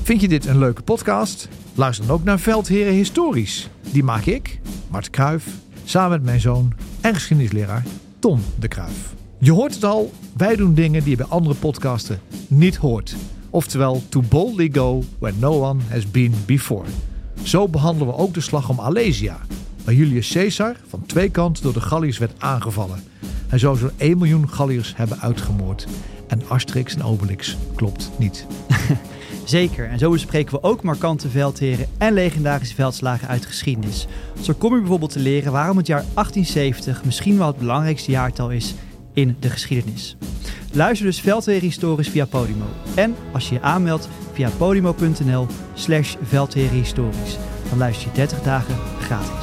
Vind je dit een leuke podcast? Luister dan ook naar Veldheren Historisch. Die maak ik, Mart Kruijf, samen met mijn zoon en geschiedenisleraar Tom de Kruijf. Je hoort het al, wij doen dingen die je bij andere podcasten niet hoort. Oftewel, to boldly go where no one has been before. Zo behandelen we ook de slag om Alesia, waar Julius Caesar van twee kanten door de Galliërs werd aangevallen. Hij zou zo'n 1 miljoen Galliërs hebben uitgemoord. En Asterix en Obelix klopt niet. Zeker, en zo bespreken we ook markante veldheren en legendarische veldslagen uit geschiedenis. Zo kom je bijvoorbeeld te leren waarom het jaar 1870 misschien wel het belangrijkste jaartal is in de geschiedenis. Luister dus Veldheren Historisch via Podimo. En als je je aanmeldt via podimo.nl/veldherenhistorisch. Dan luister je 30 dagen gratis.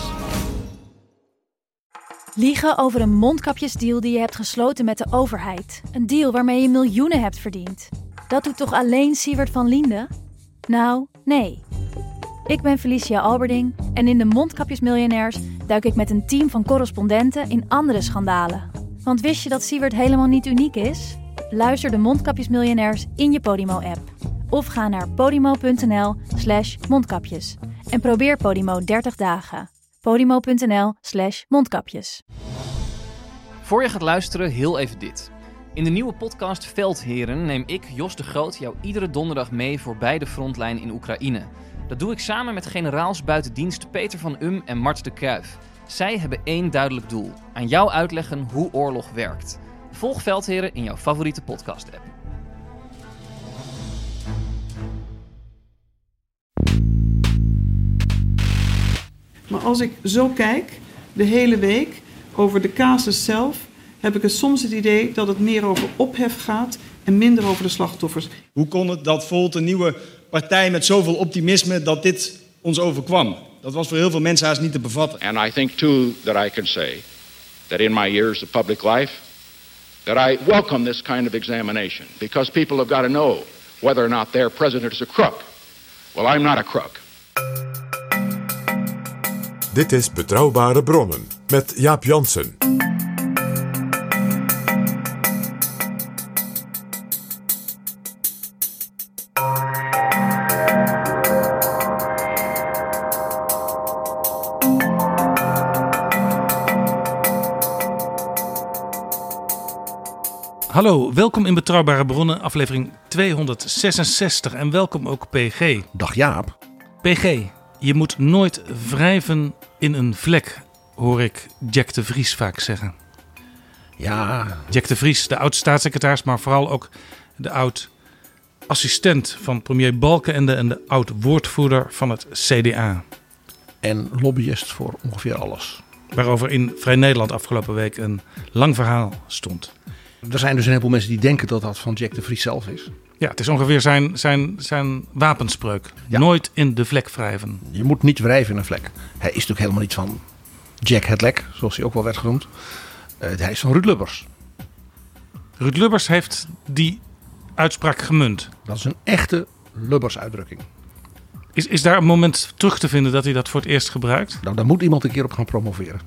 Liegen over een mondkapjesdeal die je hebt gesloten met de overheid. Een deal waarmee je miljoenen hebt verdiend. Dat doet toch alleen Siewert van Liende? Nou, nee. Ik ben Felicia Alberding en in de Mondkapjesmiljonairs duik ik met een team van correspondenten in andere schandalen. Want wist je dat Siewert helemaal niet uniek is? Luister de Mondkapjesmiljonairs in je Podimo-app. Of ga naar podimo.nl/mondkapjes. En probeer Podimo 30 dagen. podimo.nl/mondkapjes. Voor je gaat luisteren, heel even dit. In de nieuwe podcast Veldheren neem ik, Jos de Groot, jou iedere donderdag mee voorbij de frontlijn in Oekraïne. Dat doe ik samen met generaals buiten dienst Peter van en Mart de Kruijf. Zij hebben één duidelijk doel: aan jou uitleggen hoe oorlog werkt. Volg Veldheren in jouw favoriete podcast-app. Maar als ik zo kijk, de hele week, over de casus zelf, heb ik soms het idee dat het meer over ophef gaat en minder over de slachtoffers. Hoe kon het dat Volt, een nieuwe partij met zoveel optimisme, dat dit ons overkwam? Dat was voor heel veel mensen haast niet te bevatten. And I think too that I can say that in my years of public life that I welcome this kind of examination because people have got to know whether or not their president is a crook. Well, I'm not a crook. Dit is Betrouwbare Bronnen met Jaap Jansen. Hallo, welkom in Betrouwbare Bronnen, aflevering 266 en welkom ook PG. Dag Jaap. PG, je moet nooit wrijven in een vlek, hoor ik Jack de Vries vaak zeggen. Ja. Jack de Vries, de oud-staatssecretaris, maar vooral ook de oud-assistent van premier Balkenende en de oud-woordvoerder van het CDA. En lobbyist voor ongeveer alles. Waarover in Vrij Nederland afgelopen week een lang verhaal stond. Er zijn dus een heleboel mensen die denken dat dat van Jack de Vries zelf is. Ja, het is ongeveer zijn wapenspreuk. Ja. Nooit in de vlek wrijven. Je moet niet wrijven in een vlek. Hij is natuurlijk helemaal niet van Jack het Lek, zoals hij ook wel werd genoemd. Hij is van Ruud Lubbers. Ruud Lubbers heeft die uitspraak gemunt. Dat is een echte Lubbers-uitdrukking. Is daar een moment terug te vinden dat hij dat voor het eerst gebruikt? Nou, daar moet iemand een keer op gaan promoveren.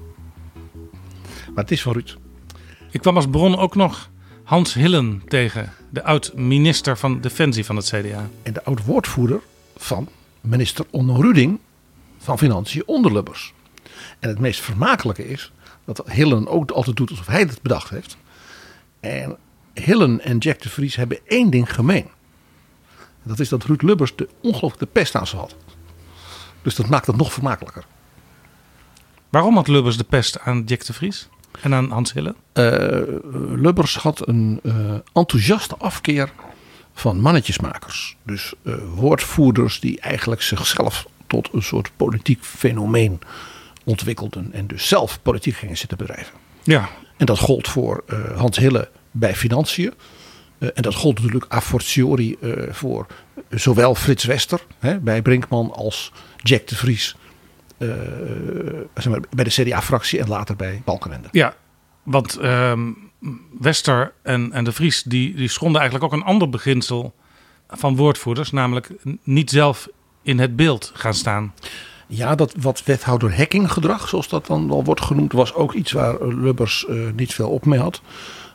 Maar het is van Ruud. Ik kwam als bron ook nog Hans Hillen tegen, de oud-minister van Defensie van het CDA. En de oud-woordvoerder van minister Onno Ruding van Financiën onder Lubbers. En het meest vermakelijke is dat Hillen ook altijd doet alsof hij het bedacht heeft. En Hillen en Jack de Vries hebben één ding gemeen. Dat is dat Ruud Lubbers de ongelooflijke pest aan ze had. Dus dat maakt het nog vermakelijker. Waarom had Lubbers de pest aan Jack de Vries en aan Hans Hillen? Lubbers had een enthousiaste afkeer van mannetjesmakers. Dus woordvoerders die eigenlijk zichzelf tot een soort politiek fenomeen ontwikkelden. En dus zelf politiek gingen zitten bedrijven. Ja. En dat gold voor Hans Hillen bij Financiën. En dat gold natuurlijk a fortiori voor zowel Frits Wester bij Brinkman als Jack de Vries bij de CDA-fractie en later bij Balkenende. Ja, want Wester en de Vries die schonden eigenlijk ook een ander beginsel van woordvoerders, namelijk niet zelf in het beeld gaan staan. Ja, dat wat wethouder hacking gedrag, zoals dat dan wel wordt genoemd, was ook iets waar Lubbers niet veel op mee had.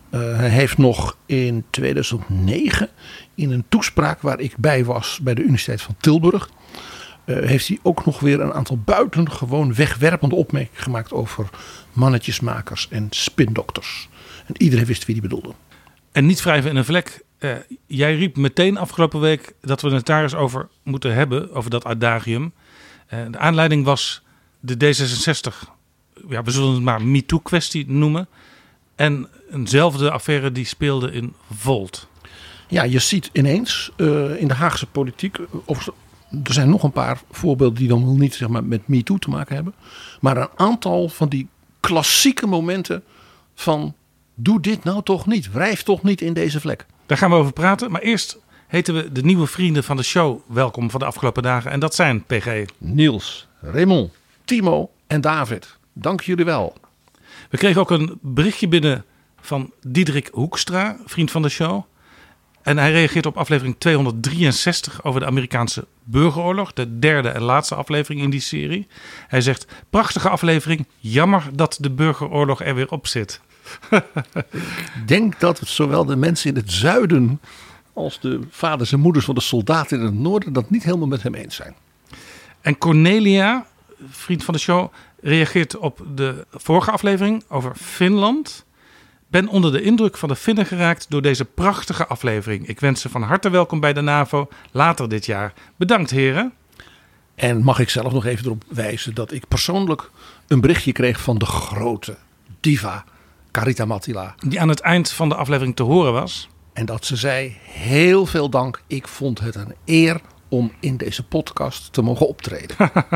Hij heeft nog in 2009 in een toespraak waar ik bij was bij de Universiteit van Tilburg, heeft hij ook nog weer een aantal buitengewoon wegwerpende opmerkingen gemaakt over mannetjesmakers en spindokters. En iedereen wist wie die bedoelde. En niet wrijven in een vlek. Jij riep meteen afgelopen week dat we het daar eens over moeten hebben, over dat adagium. De aanleiding was de D66, ja, we zullen het maar MeToo-kwestie noemen. En eenzelfde affaire die speelde in Volt. Ja, je ziet ineens in de Haagse politiek, er zijn nog een paar voorbeelden die dan wel niet zeg maar, met MeToo te maken hebben. Maar een aantal van die klassieke momenten van doe dit nou toch niet. Wrijf toch niet in deze vlek. Daar gaan we over praten. Maar eerst heten we de nieuwe vrienden van de show welkom van de afgelopen dagen. En dat zijn PG. Niels, Raymond, Timo en David. Dank jullie wel. We kregen ook een berichtje binnen van Diederik Hoekstra, vriend van de show. En hij reageert op aflevering 263 over de Amerikaanse burgeroorlog. De derde en laatste aflevering in die serie. Hij zegt, prachtige aflevering. Jammer dat de burgeroorlog er weer op zit. Ik denk dat zowel de mensen in het zuiden als de vaders en moeders van de soldaten in het noorden dat niet helemaal met hem eens zijn. En Cornelia, vriend van de show, reageert op de vorige aflevering over Finland. Ben onder de indruk van de Finnen geraakt door deze prachtige aflevering. Ik wens ze van harte welkom bij de NAVO later dit jaar. Bedankt heren. En mag ik zelf nog even erop wijzen dat ik persoonlijk een berichtje kreeg van de grote diva Carita Mattila. Die aan het eind van de aflevering te horen was. En dat ze zei, heel veel dank. Ik vond het een eer om in deze podcast te mogen optreden.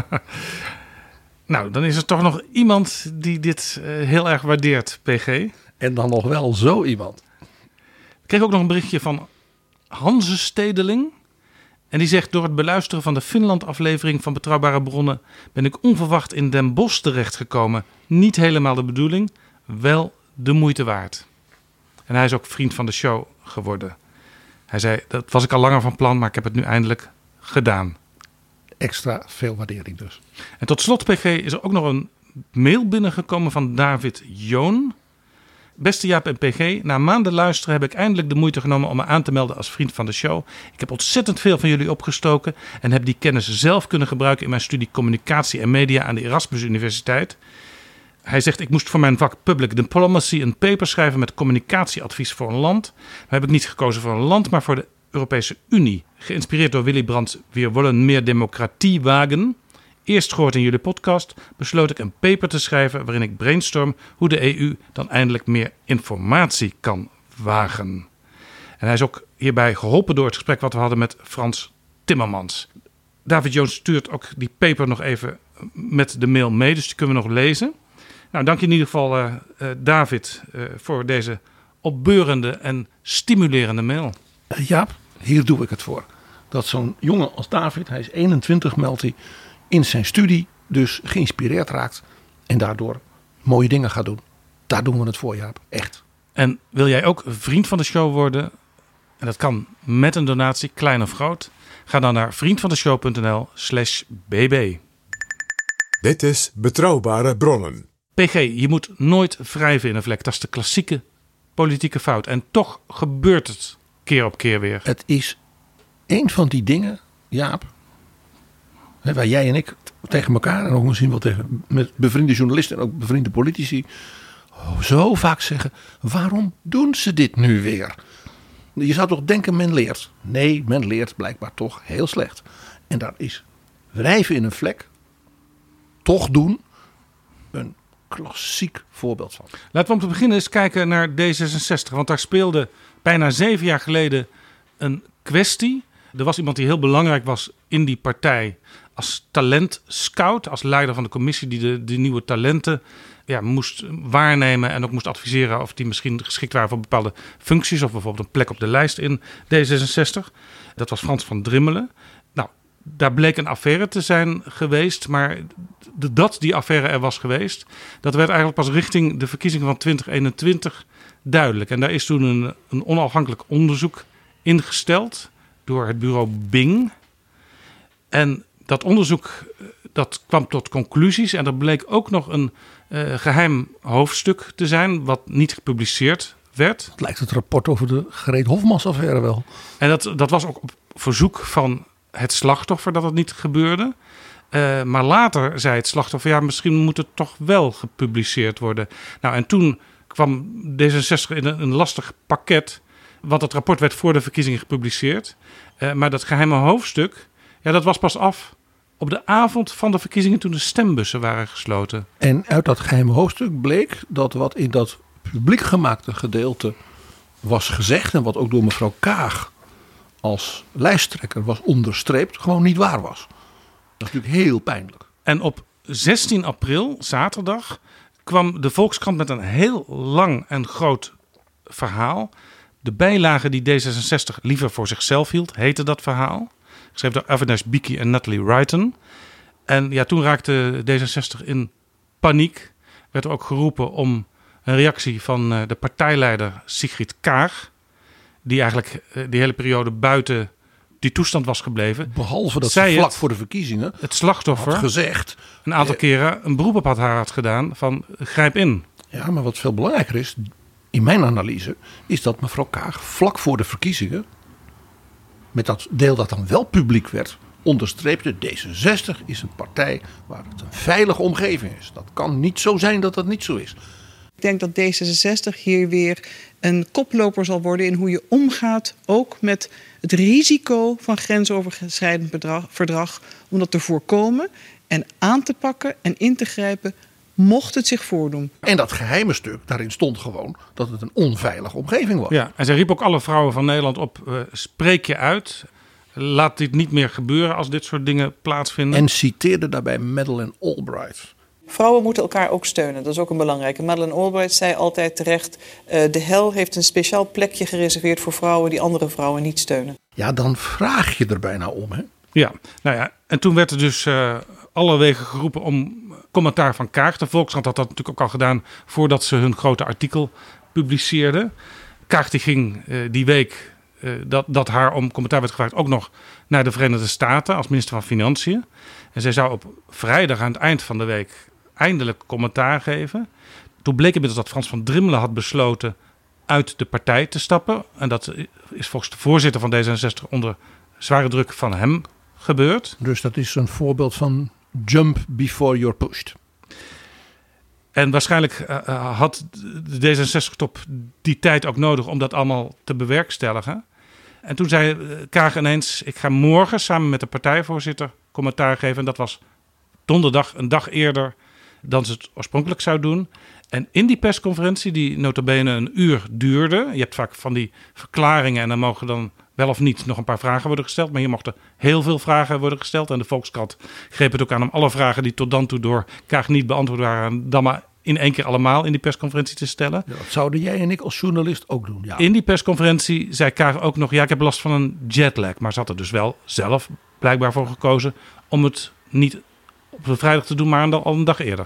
Nou, dan is er toch nog iemand die dit heel erg waardeert, PG. En dan nog wel zo iemand. Ik kreeg ook nog een berichtje van Hanze Stedeling. En die zegt, door het beluisteren van de Finland-aflevering van Betrouwbare Bronnen ben ik onverwacht in Den Bosch terechtgekomen. Niet helemaal de bedoeling, wel de moeite waard. En hij is ook vriend van de show geworden. Hij zei, dat was ik al langer van plan, maar ik heb het nu eindelijk gedaan. Extra veel waardering dus. En tot slot, PG, is er ook nog een mail binnengekomen van David Joon. Beste Jaap en PG, na maanden luisteren heb ik eindelijk de moeite genomen om me aan te melden als vriend van de show. Ik heb ontzettend veel van jullie opgestoken en heb die kennis zelf kunnen gebruiken in mijn studie communicatie en media aan de Erasmus Universiteit. Hij zegt, ik moest voor mijn vak Public Diplomacy een paper schrijven met communicatieadvies voor een land. Maar heb ik niet gekozen voor een land, maar voor de Europese Unie. Geïnspireerd door Willy Brandt, Wir wollen meer democratie wagen. Eerst gehoord in jullie podcast, besloot ik een paper te schrijven waarin ik brainstorm hoe de EU dan eindelijk meer informatie kan wagen. En hij is ook hierbij geholpen door het gesprek wat we hadden met Frans Timmermans. David Jones stuurt ook die paper nog even met de mail mee, dus die kunnen we nog lezen. Nou, dank je in ieder geval David voor deze opbeurende en stimulerende mail. Jaap, hier doe ik het voor. Dat zo'n jongen als David, hij is 21, meldt hij, in zijn studie dus geïnspireerd raakt en daardoor mooie dingen gaat doen. Daar doen we het voor, Jaap. Echt. En wil jij ook vriend van de show worden? En dat kan met een donatie, klein of groot. Ga dan naar vriendvandeshow.nl/bb. Dit is Betrouwbare Bronnen. PG, je moet nooit wrijven in een vlek. Dat is de klassieke politieke fout. En toch gebeurt het keer op keer weer. Het is een van die dingen, Jaap, waar jij en ik tegen elkaar en ook misschien wel tegen met bevriende journalisten en ook bevriende politici zo vaak zeggen, waarom doen ze dit nu weer? Je zou toch denken men leert. Nee, men leert blijkbaar toch heel slecht. En daar is wrijven in een vlek, toch doen, een klassiek voorbeeld van. Laten we om te beginnen eens kijken naar D66. Want daar speelde bijna 7 jaar geleden een kwestie. Er was iemand die heel belangrijk was in die partij als talentscout, als leider van de commissie die de nieuwe talenten moest waarnemen en ook moest adviseren of die misschien geschikt waren voor bepaalde functies of bijvoorbeeld een plek op de lijst in D66. Dat was Frans van Drimmelen. Nou, daar bleek een affaire te zijn geweest, maar dat die affaire er was geweest, dat werd eigenlijk pas richting de verkiezingen van 2021 duidelijk. En daar is toen een onafhankelijk onderzoek ingesteld door het bureau Bing. En dat onderzoek dat kwam tot conclusies en er bleek ook nog een geheim hoofdstuk te zijn wat niet gepubliceerd werd. Het lijkt het rapport over de Greet Hofmans-affaire wel. En dat was ook op verzoek van het slachtoffer dat het niet gebeurde. Maar later zei het slachtoffer, ja, misschien moet het toch wel gepubliceerd worden. Nou, en toen kwam D66 in een lastig pakket, want het rapport werd voor de verkiezingen gepubliceerd. Maar dat geheime hoofdstuk, ja, dat was pas af op de avond van de verkiezingen toen de stembussen waren gesloten. En uit dat geheime hoofdstuk bleek dat wat in dat publiek gemaakte gedeelte was gezegd en wat ook door mevrouw Kaag als lijsttrekker was onderstreept, gewoon niet waar was. Dat is natuurlijk heel pijnlijk. En op 16 april, zaterdag, kwam de Volkskrant met een heel lang en groot verhaal. De bijlage die D66 liever voor zichzelf hield, heette dat verhaal. Geschreven door Avinash Biki en Natalie Wrighton. En ja, toen raakte D66 in paniek. Werd er ook geroepen om een reactie van de partijleider Sigrid Kaag, die eigenlijk die hele periode buiten die toestand was gebleven. Behalve dat ze vlak voor de verkiezingen het slachtoffer had gezegd, een aantal keren een beroep op haar had gedaan van grijp in. Ja, maar wat veel belangrijker is, in mijn analyse, is dat mevrouw Kaag vlak voor de verkiezingen, met dat deel dat dan wel publiek werd, onderstreepte: D66 is een partij waar het een veilige omgeving is. Dat kan niet zo zijn dat dat niet zo is. Ik denk dat D66 hier weer een koploper zal worden in hoe je omgaat, ook met het risico van grensoverschrijdend verdrag, om dat te voorkomen en aan te pakken en in te grijpen mocht het zich voordoen. En dat geheime stuk, daarin stond gewoon dat het een onveilige omgeving was. Ja, en zij riep ook alle vrouwen van Nederland op, spreek je uit. Laat dit niet meer gebeuren als dit soort dingen plaatsvinden. En citeerde daarbij Madeleine Albright. Vrouwen moeten elkaar ook steunen, dat is ook een belangrijke. Madeleine Albright zei altijd terecht, de hel heeft een speciaal plekje gereserveerd voor vrouwen die andere vrouwen niet steunen. Ja, dan vraag je er bijna om, hè? Ja, nou ja, en toen werd er dus alle wegen geroepen om commentaar van Kaag. De Volkskrant had dat natuurlijk ook al gedaan voordat ze hun grote artikel publiceerden. Kaag die ging die week dat haar om commentaar werd gevraagd ook nog naar de Verenigde Staten als minister van Financiën. En zij zou op vrijdag aan het eind van de week eindelijk commentaar geven. Toen bleek inmiddels dat Frans van Drimmelen had besloten uit de partij te stappen. En dat is volgens de voorzitter van D66 onder zware druk van hem gebeurd. Dus dat is een voorbeeld van jump before you're pushed. En waarschijnlijk had de D66-top die tijd ook nodig om dat allemaal te bewerkstelligen. En toen zei Kaag ineens, ik ga morgen samen met de partijvoorzitter commentaar geven. En dat was donderdag, een dag eerder dan ze het oorspronkelijk zou doen. En in die persconferentie, die nota bene een uur duurde. Je hebt vaak van die verklaringen en dan mogen dan wel of niet nog een paar vragen worden gesteld. Maar hier mochten heel veel vragen worden gesteld. En de Volkskrant greep het ook aan om alle vragen die tot dan toe door Kaag niet beantwoord waren, dan maar in één keer allemaal in die persconferentie te stellen. Ja, dat zouden jij en ik als journalist ook doen. Ja. In die persconferentie zei Kaag ook nog, ja, ik heb last van een jetlag. Maar ze had er dus wel zelf blijkbaar voor gekozen om het niet op de vrijdag te doen, maar al een dag eerder.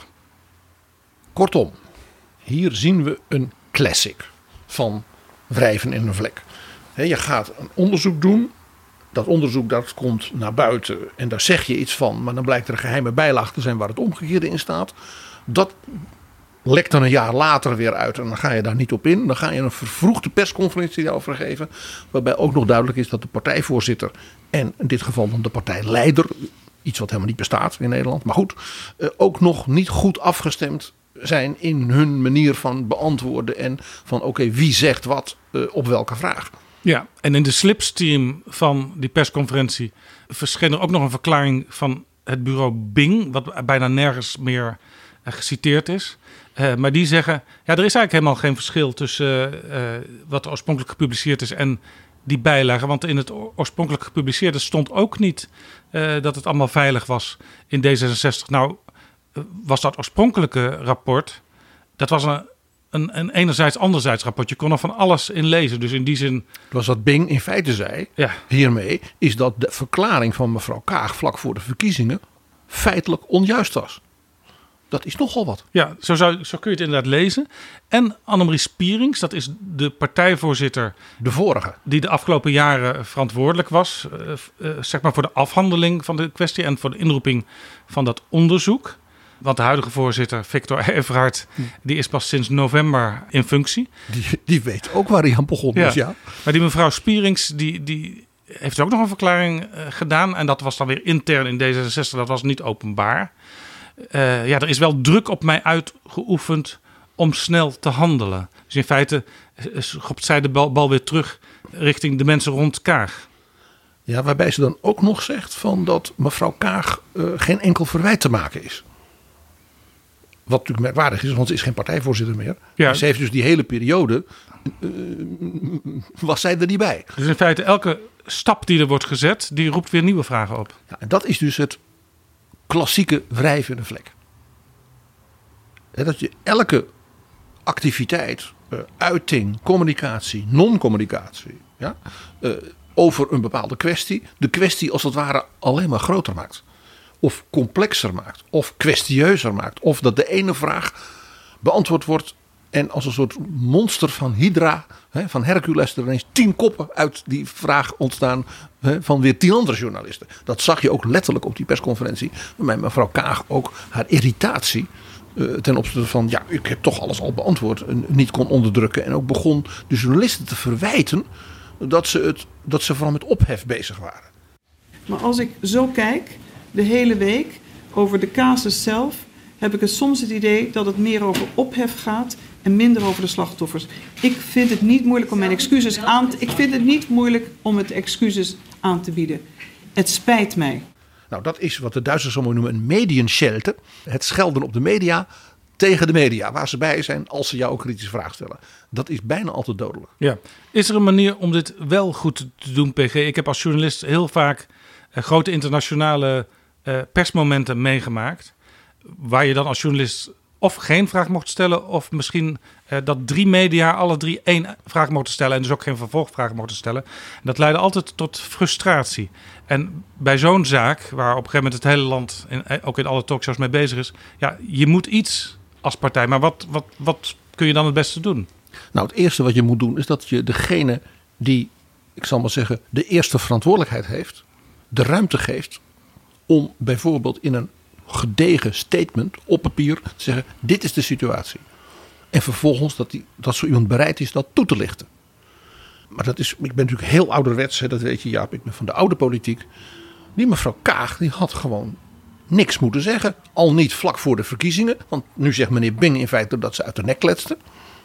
Kortom, hier zien we een classic van wrijven in een vlek. Je gaat een onderzoek doen. Dat onderzoek dat komt naar buiten en daar zeg je iets van. Maar dan blijkt er een geheime bijlage te zijn waar het omgekeerde in staat. Dat lekt dan een jaar later weer uit en dan ga je daar niet op in. Dan ga je een vervroegde persconferentie daarover geven. Waarbij ook nog duidelijk is dat de partijvoorzitter en in dit geval dan de partijleider, iets wat helemaal niet bestaat in Nederland, maar goed, ook nog niet goed afgestemd zijn in hun manier van beantwoorden en van oké, wie zegt wat op welke vraag. Ja, en in de slipstream van die persconferentie verscheen er ook nog een verklaring van het bureau Bing, wat bijna nergens meer geciteerd is. Maar die zeggen, ja, er is eigenlijk helemaal geen verschil tussen wat oorspronkelijk gepubliceerd is en die bijlage. Want in het oorspronkelijk gepubliceerde stond ook niet dat het allemaal veilig was in D66. Nou, was dat oorspronkelijke rapport, dat was een enerzijds anderzijds rapport. Je kon er van alles in lezen. Dus in die zin, was wat Bing in feite zei, ja, hiermee is dat de verklaring van mevrouw Kaag vlak voor de verkiezingen feitelijk onjuist was. Dat is nogal wat. Ja, zo kun je het inderdaad lezen. En Annemarie Spierings, dat is de partijvoorzitter, de vorige, die de afgelopen jaren verantwoordelijk was, zeg maar voor de afhandeling van de kwestie en voor de inroeping van dat onderzoek. Want de huidige voorzitter, Victor Everhard, die is pas sinds november in functie. Die weet ook waar hij aan begonnen is, ja. Maar die mevrouw Spierings, die heeft ook nog een verklaring gedaan. En dat was dan weer intern in D66, dat was niet openbaar. Er is wel druk op mij uitgeoefend om snel te handelen. Dus in feite schopt zij de bal weer terug richting de mensen rond Kaag. Ja, waarbij ze dan ook nog zegt van dat mevrouw Kaag geen enkel verwijt te maken is. Wat natuurlijk merkwaardig is, want ze is geen partijvoorzitter meer. Ja. Ze heeft dus die hele periode, was zij er niet bij. Dus in feite elke stap die er wordt gezet, die roept weer nieuwe vragen op. Ja, en dat is dus het klassieke wrijven in de vlek. Dat je elke activiteit, uiting, communicatie, non-communicatie, over een bepaalde kwestie, de kwestie als het ware alleen maar groter maakt. Of complexer maakt, of kwestieuzer maakt. Of dat de ene vraag beantwoord wordt en als een soort monster van Hydra, van Hercules, er ineens 10 koppen uit die vraag ontstaan van weer 10 andere journalisten. Dat zag je ook letterlijk op die persconferentie, waarbij mevrouw Kaag ook haar irritatie ten opzichte van, ik heb toch alles al beantwoord, niet kon onderdrukken. En ook begon de journalisten te verwijten dat ze vooral met ophef bezig waren. Maar als ik zo kijk, de hele week, over de casus zelf, heb ik soms het idee dat het meer over ophef gaat en minder over de slachtoffers. Ik vind het niet moeilijk om het excuses aan te bieden. Het spijt mij. Nou, dat is wat de Duitsers zo mooi noemen een medienschelte. Het schelden op de media tegen de media, waar ze bij zijn als ze jou ook kritische vragen stellen. Dat is bijna altijd dodelijk. Ja. Is er een manier om dit wel goed te doen, PG? Ik heb als journalist heel vaak grote internationale persmomenten meegemaakt, waar je dan als journalist of geen vraag mocht stellen, of misschien dat 3 media alle 3 één vraag mochten stellen en dus ook geen vervolgvraag mochten stellen. En dat leidde altijd tot frustratie. En bij zo'n zaak, waar op een gegeven moment het hele land, ook in alle talkshows mee bezig is, je moet iets als partij. Maar wat kun je dan het beste doen? Nou, het eerste wat je moet doen is dat je degene die, ik zal maar zeggen, de eerste verantwoordelijkheid heeft, de ruimte geeft om bijvoorbeeld in een gedegen statement op papier te zeggen, dit is de situatie. En vervolgens dat zo iemand bereid is dat toe te lichten. Maar ik ben natuurlijk heel ouderwets, dat weet je Jaap, ik ben van de oude politiek. Die mevrouw Kaag, die had gewoon niks moeten zeggen. Al niet vlak voor de verkiezingen, want nu zegt meneer Bing in feite dat ze uit de nek kletste.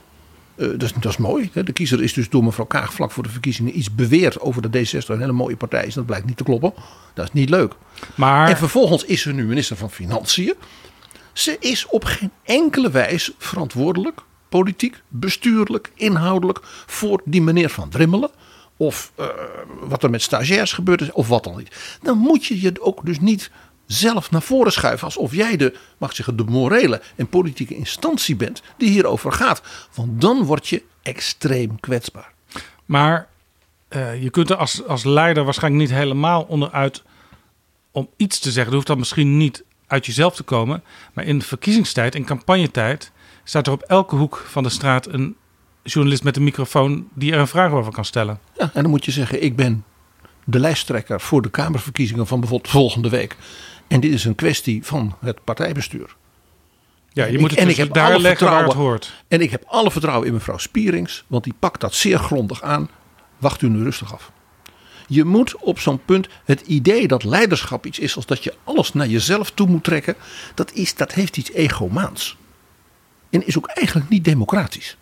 Dat is mooi. De kiezer is dus door mevrouw Kaag vlak voor de verkiezingen iets beweerd over de D66 een hele mooie partij is. Dat blijkt niet te kloppen. Dat is niet leuk. En vervolgens is ze nu minister van Financiën. Ze is op geen enkele wijze verantwoordelijk, politiek, bestuurlijk, inhoudelijk voor die meneer Van Drimmelen. Of wat er met stagiairs gebeurd is, of wat dan niet. Dan moet je je ook dus niet zelf naar voren schuiven alsof jij de morele en politieke instantie bent die hierover gaat. Want dan word je extreem kwetsbaar. Maar je kunt er als leider waarschijnlijk niet helemaal onderuit om iets te zeggen. Dat hoeft dan misschien niet uit jezelf te komen. Maar in verkiezingstijd, in campagnetijd, staat er op elke hoek van de straat een journalist met een microfoon die er een vraag over kan stellen. Ja, en dan moet je zeggen, ik ben de lijsttrekker voor de Kamerverkiezingen van bijvoorbeeld volgende week. En dit is een kwestie van het partijbestuur. Ja, je moet het dus daar leggen waar het hoort. En ik heb alle vertrouwen in mevrouw Spierings, want die pakt dat zeer grondig aan. Wacht u nu rustig af. Je moet op zo'n punt het idee dat leiderschap iets is als dat je alles naar jezelf toe moet trekken. Dat heeft iets egomaans. En is ook eigenlijk niet democratisch.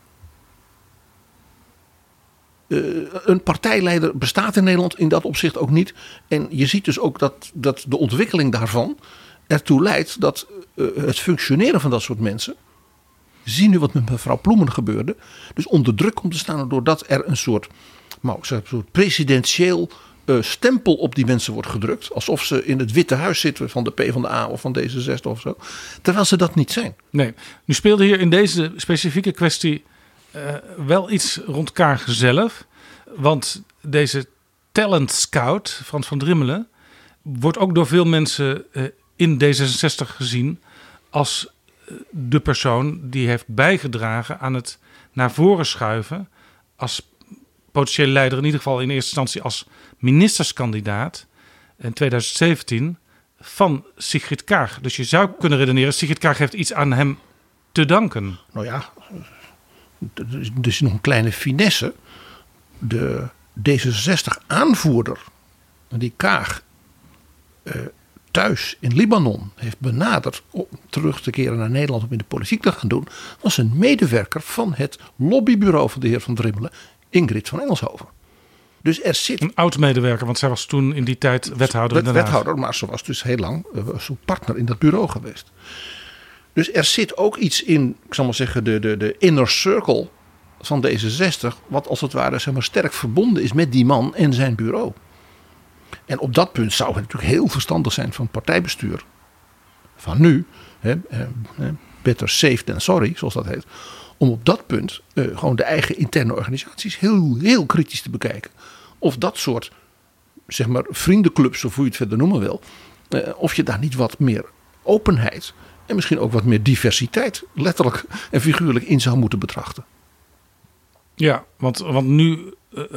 Een partijleider bestaat in Nederland in dat opzicht ook niet. En je ziet dus ook dat de ontwikkeling daarvan ertoe leidt dat het functioneren van dat soort mensen. Zie nu wat met mevrouw Ploemen gebeurde. Dus onder druk komt te staan doordat er een soort presidentieel stempel op die mensen wordt gedrukt. Alsof ze in het Witte Huis zitten van de PvdA of van D66 of zo. Terwijl ze dat niet zijn. Nee, nu speelde hier in deze specifieke kwestie wel iets rond Kaag zelf. Want deze talent scout, Frans van Drimmelen, wordt ook door veel mensen in D66 gezien als de persoon die heeft bijgedragen aan het naar voren schuiven als potentiële leider, in ieder geval in eerste instantie als ministerskandidaat in 2017 van Sigrid Kaag. Dus je zou kunnen redeneren, Sigrid Kaag heeft iets aan hem te danken. Nou ja, er is nog een kleine finesse. De D66-aanvoerder, die Kaag thuis in Libanon heeft benaderd om terug te keren naar Nederland om in de politiek te gaan doen, was een medewerker van het lobbybureau van de heer Van Drimmelen, Ingrid van Engelshoven. Dus er zit een oud-medewerker, want zij was toen in die tijd wethouder in Den Haag. Wethouder, maar ze was dus heel lang zo'n partner in dat bureau geweest. Dus er zit ook iets in, ik zal maar zeggen, de inner circle van D66, wat als het ware zeg maar, sterk verbonden is met die man en zijn bureau. En op dat punt zou het natuurlijk heel verstandig zijn van het partijbestuur van nu, better safe than sorry, zoals dat heet, om op dat punt gewoon de eigen interne organisaties heel kritisch te bekijken. Of dat soort, zeg maar, vriendenclubs, of hoe je het verder noemen wil, of je daar niet wat meer openheid en misschien ook wat meer diversiteit, letterlijk en figuurlijk, in zou moeten betrachten. Ja, want nu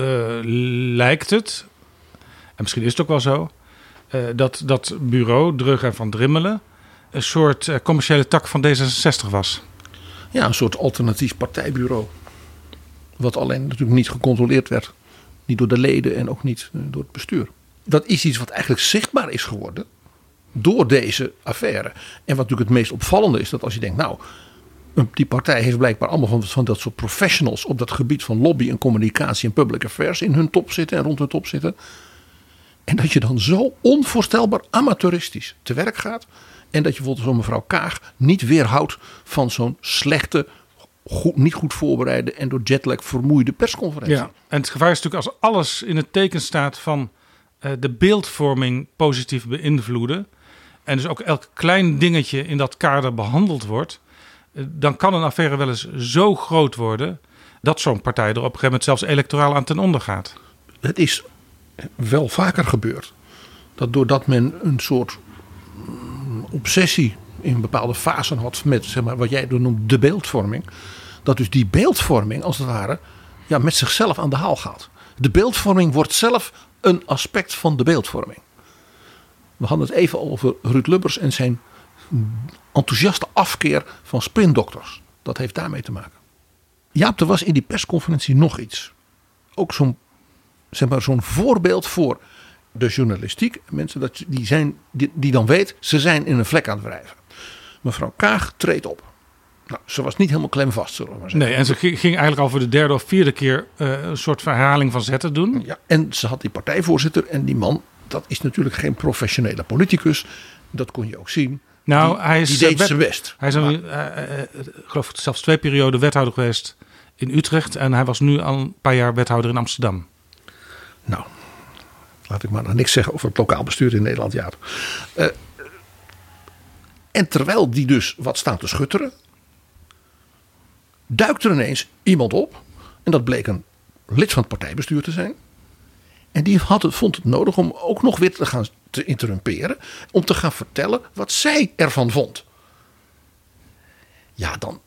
lijkt het, en misschien is het ook wel zo, dat bureau Dröger en Van Drimmelen een soort commerciële tak van D66 was. Ja, een soort alternatief partijbureau. Wat alleen natuurlijk niet gecontroleerd werd. Niet door de leden en ook niet door het bestuur. Dat is iets wat eigenlijk zichtbaar is geworden door deze affaire. En wat natuurlijk het meest opvallende is, dat als je denkt, nou, die partij heeft blijkbaar allemaal van dat soort professionals op dat gebied van lobby en communicatie en public affairs in hun top zitten en rond hun top zitten. En dat je dan zo onvoorstelbaar amateuristisch te werk gaat. En dat je bijvoorbeeld zo'n mevrouw Kaag niet weerhoudt van zo'n slechte, niet goed voorbereide en door jetlag vermoeide persconferentie. Ja, en het gevaar is natuurlijk als alles in het teken staat van de beeldvorming positief beïnvloeden. En dus ook elk klein dingetje in dat kader behandeld wordt. Dan kan een affaire wel eens zo groot worden dat zo'n partij er op een gegeven moment zelfs electoraal aan ten onder gaat. Het is wel vaker gebeurd dat doordat men een soort obsessie in bepaalde fasen had met, zeg maar, wat jij noemt de beeldvorming, dat dus die beeldvorming als het ware met zichzelf aan de haal gaat. De beeldvorming wordt zelf een aspect van de beeldvorming. We hadden het even over Ruud Lubbers en zijn enthousiaste afkeer van spindokters. Dat heeft daarmee te maken. Jaap, er was in die persconferentie nog iets. Ook zo'n voorbeeld voor de journalistiek. Mensen die dan weet, ze zijn in een vlek aan het wrijven. Mevrouw Kaag treedt op. Nou, ze was niet helemaal klemvast, zullen we maar zeggen. Nee, en ze ging eigenlijk al voor de derde of vierde keer een soort herhaling van zetten doen. Ja, en ze had die partijvoorzitter en die man, dat is natuurlijk geen professionele politicus. Dat kon je ook zien. Nou, die deed zijn best. Hij is geloof ik zelfs 2 perioden wethouder geweest in Utrecht. En hij was nu al een paar jaar wethouder in Amsterdam. Nou, laat ik maar nog niks zeggen over het lokaal bestuur in Nederland, Jaap. En terwijl die dus wat staat te schutteren, duikt er ineens iemand op. En dat bleek een lid van het partijbestuur te zijn. En die vond het nodig om ook nog weer te interrumperen. Om te gaan vertellen wat zij ervan vond. Ja, dan.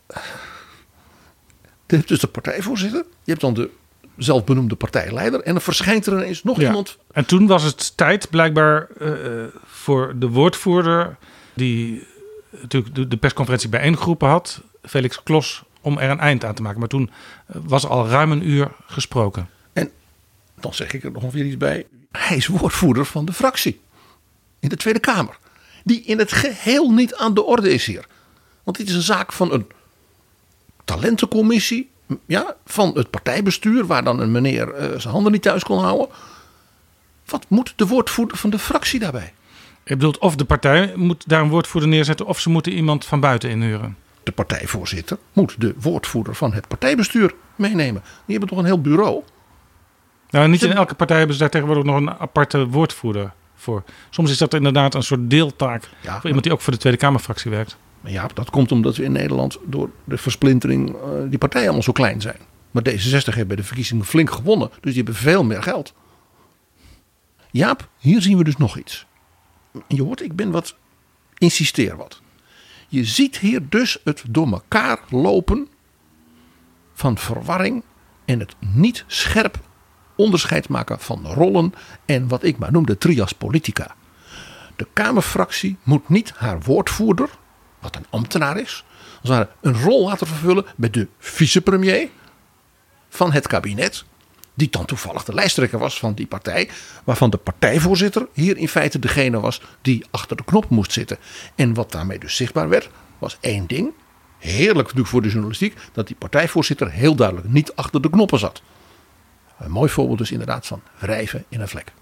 Je hebt dus de partijvoorzitter. Je hebt dan de zelfbenoemde partijleider. En dan verschijnt er ineens nog iemand. En toen was het tijd blijkbaar voor de woordvoerder, die natuurlijk de persconferentie bijeengeroepen had, Felix Klos, om er een eind aan te maken. Maar toen was al ruim een uur gesproken. En dan zeg ik er nog weer iets bij. Hij is woordvoerder van de fractie in de Tweede Kamer. Die in het geheel niet aan de orde is hier. Want dit is een zaak van een talentencommissie. Ja, van het partijbestuur, waar dan een meneer zijn handen niet thuis kon houden. Wat moet de woordvoerder van de fractie daarbij? Je bedoelt, of de partij moet daar een woordvoerder neerzetten, of ze moeten iemand van buiten inhuren. De partijvoorzitter moet de woordvoerder van het partijbestuur meenemen. Die hebben toch een heel bureau? Nou, niet in elke partij hebben ze daar tegenwoordig nog een aparte woordvoerder voor. Soms is dat inderdaad een soort deeltaak voor iemand die ook voor de Tweede Kamerfractie werkt. Maar ja, dat komt omdat we in Nederland door de versplintering die partijen allemaal zo klein zijn. Maar D66 heeft bij de verkiezingen flink gewonnen. Dus die hebben veel meer geld. Jaap, hier zien we dus nog iets. En je hoort, insisteer wat. Je ziet hier dus het door elkaar lopen van verwarring en het niet scherp onderscheid maken van rollen en wat ik maar noem de trias politica. De Kamerfractie moet niet haar woordvoerder, wat een ambtenaar is, als het ware een rol laten vervullen bij de vicepremier van het kabinet, die dan toevallig de lijsttrekker was van die partij, waarvan de partijvoorzitter hier in feite degene was die achter de knop moest zitten. En wat daarmee dus zichtbaar werd, was één ding. Heerlijk natuurlijk voor de journalistiek, dat die partijvoorzitter heel duidelijk niet achter de knoppen zat. Een mooi voorbeeld dus inderdaad van wrijven in een vlek.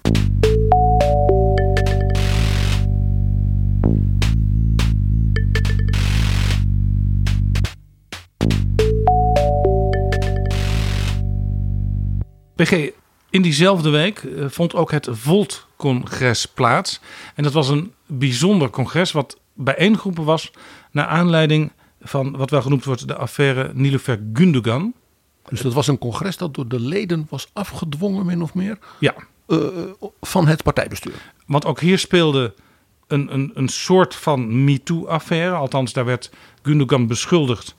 PG, in diezelfde week vond ook het Volt-congres plaats. En dat was een bijzonder congres wat bijeengeroepen was naar aanleiding van wat wel genoemd wordt de affaire Nilofer Gundogan. Dus dat was een congres dat door de leden was afgedwongen, min of meer, ja. Van het partijbestuur. Want ook hier speelde een soort van MeToo-affaire. Althans, daar werd Gundogan beschuldigd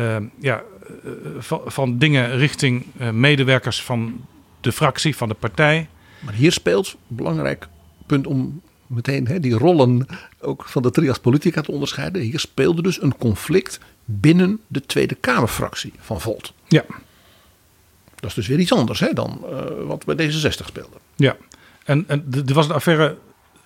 van dingen richting medewerkers van de fractie, van de partij. Maar hier speelt, een belangrijk punt om meteen die rollen ook van de trias politica te onderscheiden. Hier speelde dus een conflict binnen de Tweede Kamerfractie van Volt. Ja. Dat is dus weer iets anders dan wat bij D66 speelde. Ja, en er was een affaire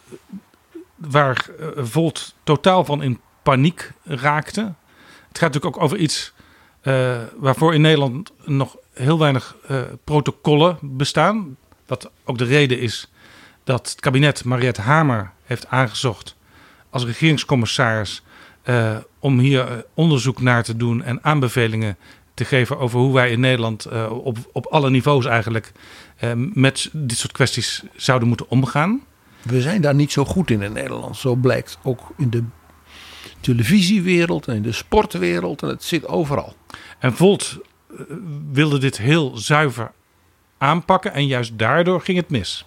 waar Volt totaal van in paniek raakte. Het gaat natuurlijk ook over iets waarvoor in Nederland nog heel weinig protocollen bestaan. Wat ook de reden is dat het kabinet Mariette Hamer heeft aangezocht als regeringscommissaris om hier onderzoek naar te doen en aanbevelingen te geven over hoe wij in Nederland op alle niveaus eigenlijk met dit soort kwesties zouden moeten omgaan. We zijn daar niet zo goed in Nederland. Zo blijkt ook in de televisiewereld en in de sportwereld. En het zit overal. En Volt wilde dit heel zuiver aanpakken. En juist daardoor ging het mis.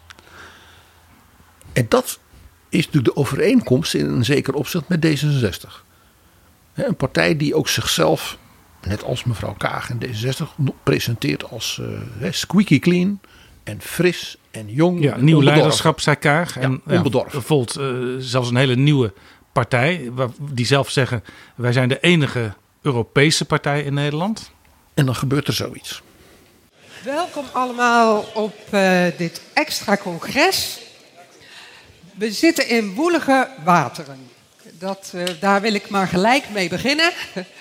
En dat is natuurlijk de overeenkomst in een zeker opzicht met D66. Een partij die ook zichzelf, net als mevrouw Kaag in D66, presenteert als squeaky clean en fris en jong. Ja, nieuw leiderschap, zei Kaag. En onbedorven. Volt zelfs een hele nieuwe partij, die zelf zeggen, wij zijn de enige Europese partij in Nederland. En dan gebeurt er zoiets. Welkom allemaal op dit extra congres. We zitten in woelige wateren. Daar wil ik maar gelijk mee beginnen.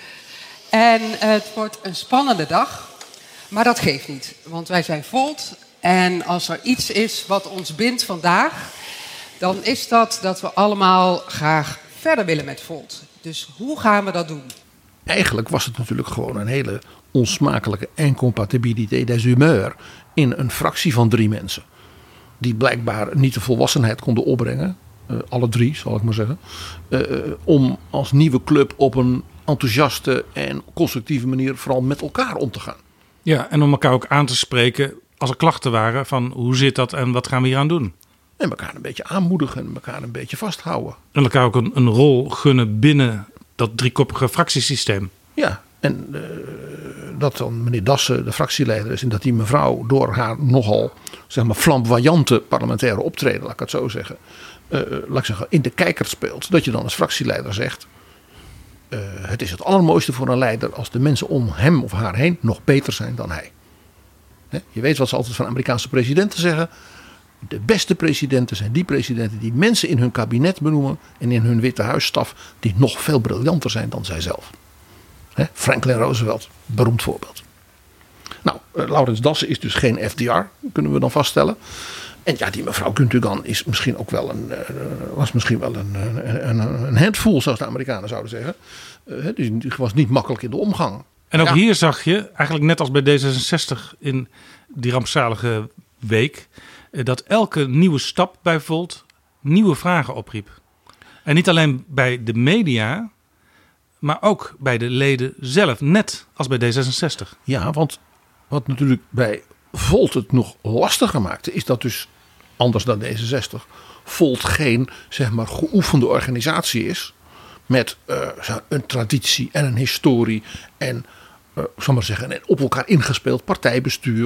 En het wordt een spannende dag. Maar dat geeft niet, want wij zijn Volt. En als er iets is wat ons bindt vandaag, dan is dat we allemaal graag verder willen met Volt. Dus hoe gaan we dat doen? Eigenlijk was het natuurlijk gewoon een hele onsmakelijke incompatibiliteit des humeurs in een fractie van 3 mensen. Die blijkbaar niet de volwassenheid konden opbrengen, alle 3 zal ik maar zeggen, om als nieuwe club op een enthousiaste en constructieve manier vooral met elkaar om te gaan. Ja, en om elkaar ook aan te spreken als er klachten waren van hoe zit dat en wat gaan we hier aan doen? En elkaar een beetje aanmoedigen en elkaar een beetje vasthouden. En elkaar ook een rol gunnen binnen dat 3-koppige fractiesysteem. Ja, en dat dan meneer Dassen de fractieleider is en dat die mevrouw door haar nogal zeg maar flamboyante parlementaire optreden, laat ik het zo zeggen, in de kijker speelt. Dat je dan als fractieleider zegt, het is het allermooiste voor een leider als de mensen om hem of haar heen nog beter zijn dan hij. Je weet wat ze altijd van Amerikaanse presidenten zeggen. De beste presidenten zijn die presidenten die mensen in hun kabinet benoemen en in hun Witte Huisstaf die nog veel briljanter zijn dan zijzelf. Franklin Roosevelt, beroemd voorbeeld. Nou, Laurens Dassen is dus geen FDR, kunnen we dan vaststellen. En ja, die mevrouw Gundogan is misschien ook wel was misschien wel een handful, zoals de Amerikanen zouden zeggen. Die was niet makkelijk in de omgang. En ook hier zag je, eigenlijk net als bij D66 in die rampzalige week, dat elke nieuwe stap bij Volt nieuwe vragen opriep. En niet alleen bij de media, maar ook bij de leden zelf, net als bij D66. Ja, want wat natuurlijk bij Volt het nog lastiger maakte, is dat dus, anders dan D66, Volt geen zeg maar geoefende organisatie is met een traditie en een historie en zal maar zeggen, een op elkaar ingespeeld partijbestuur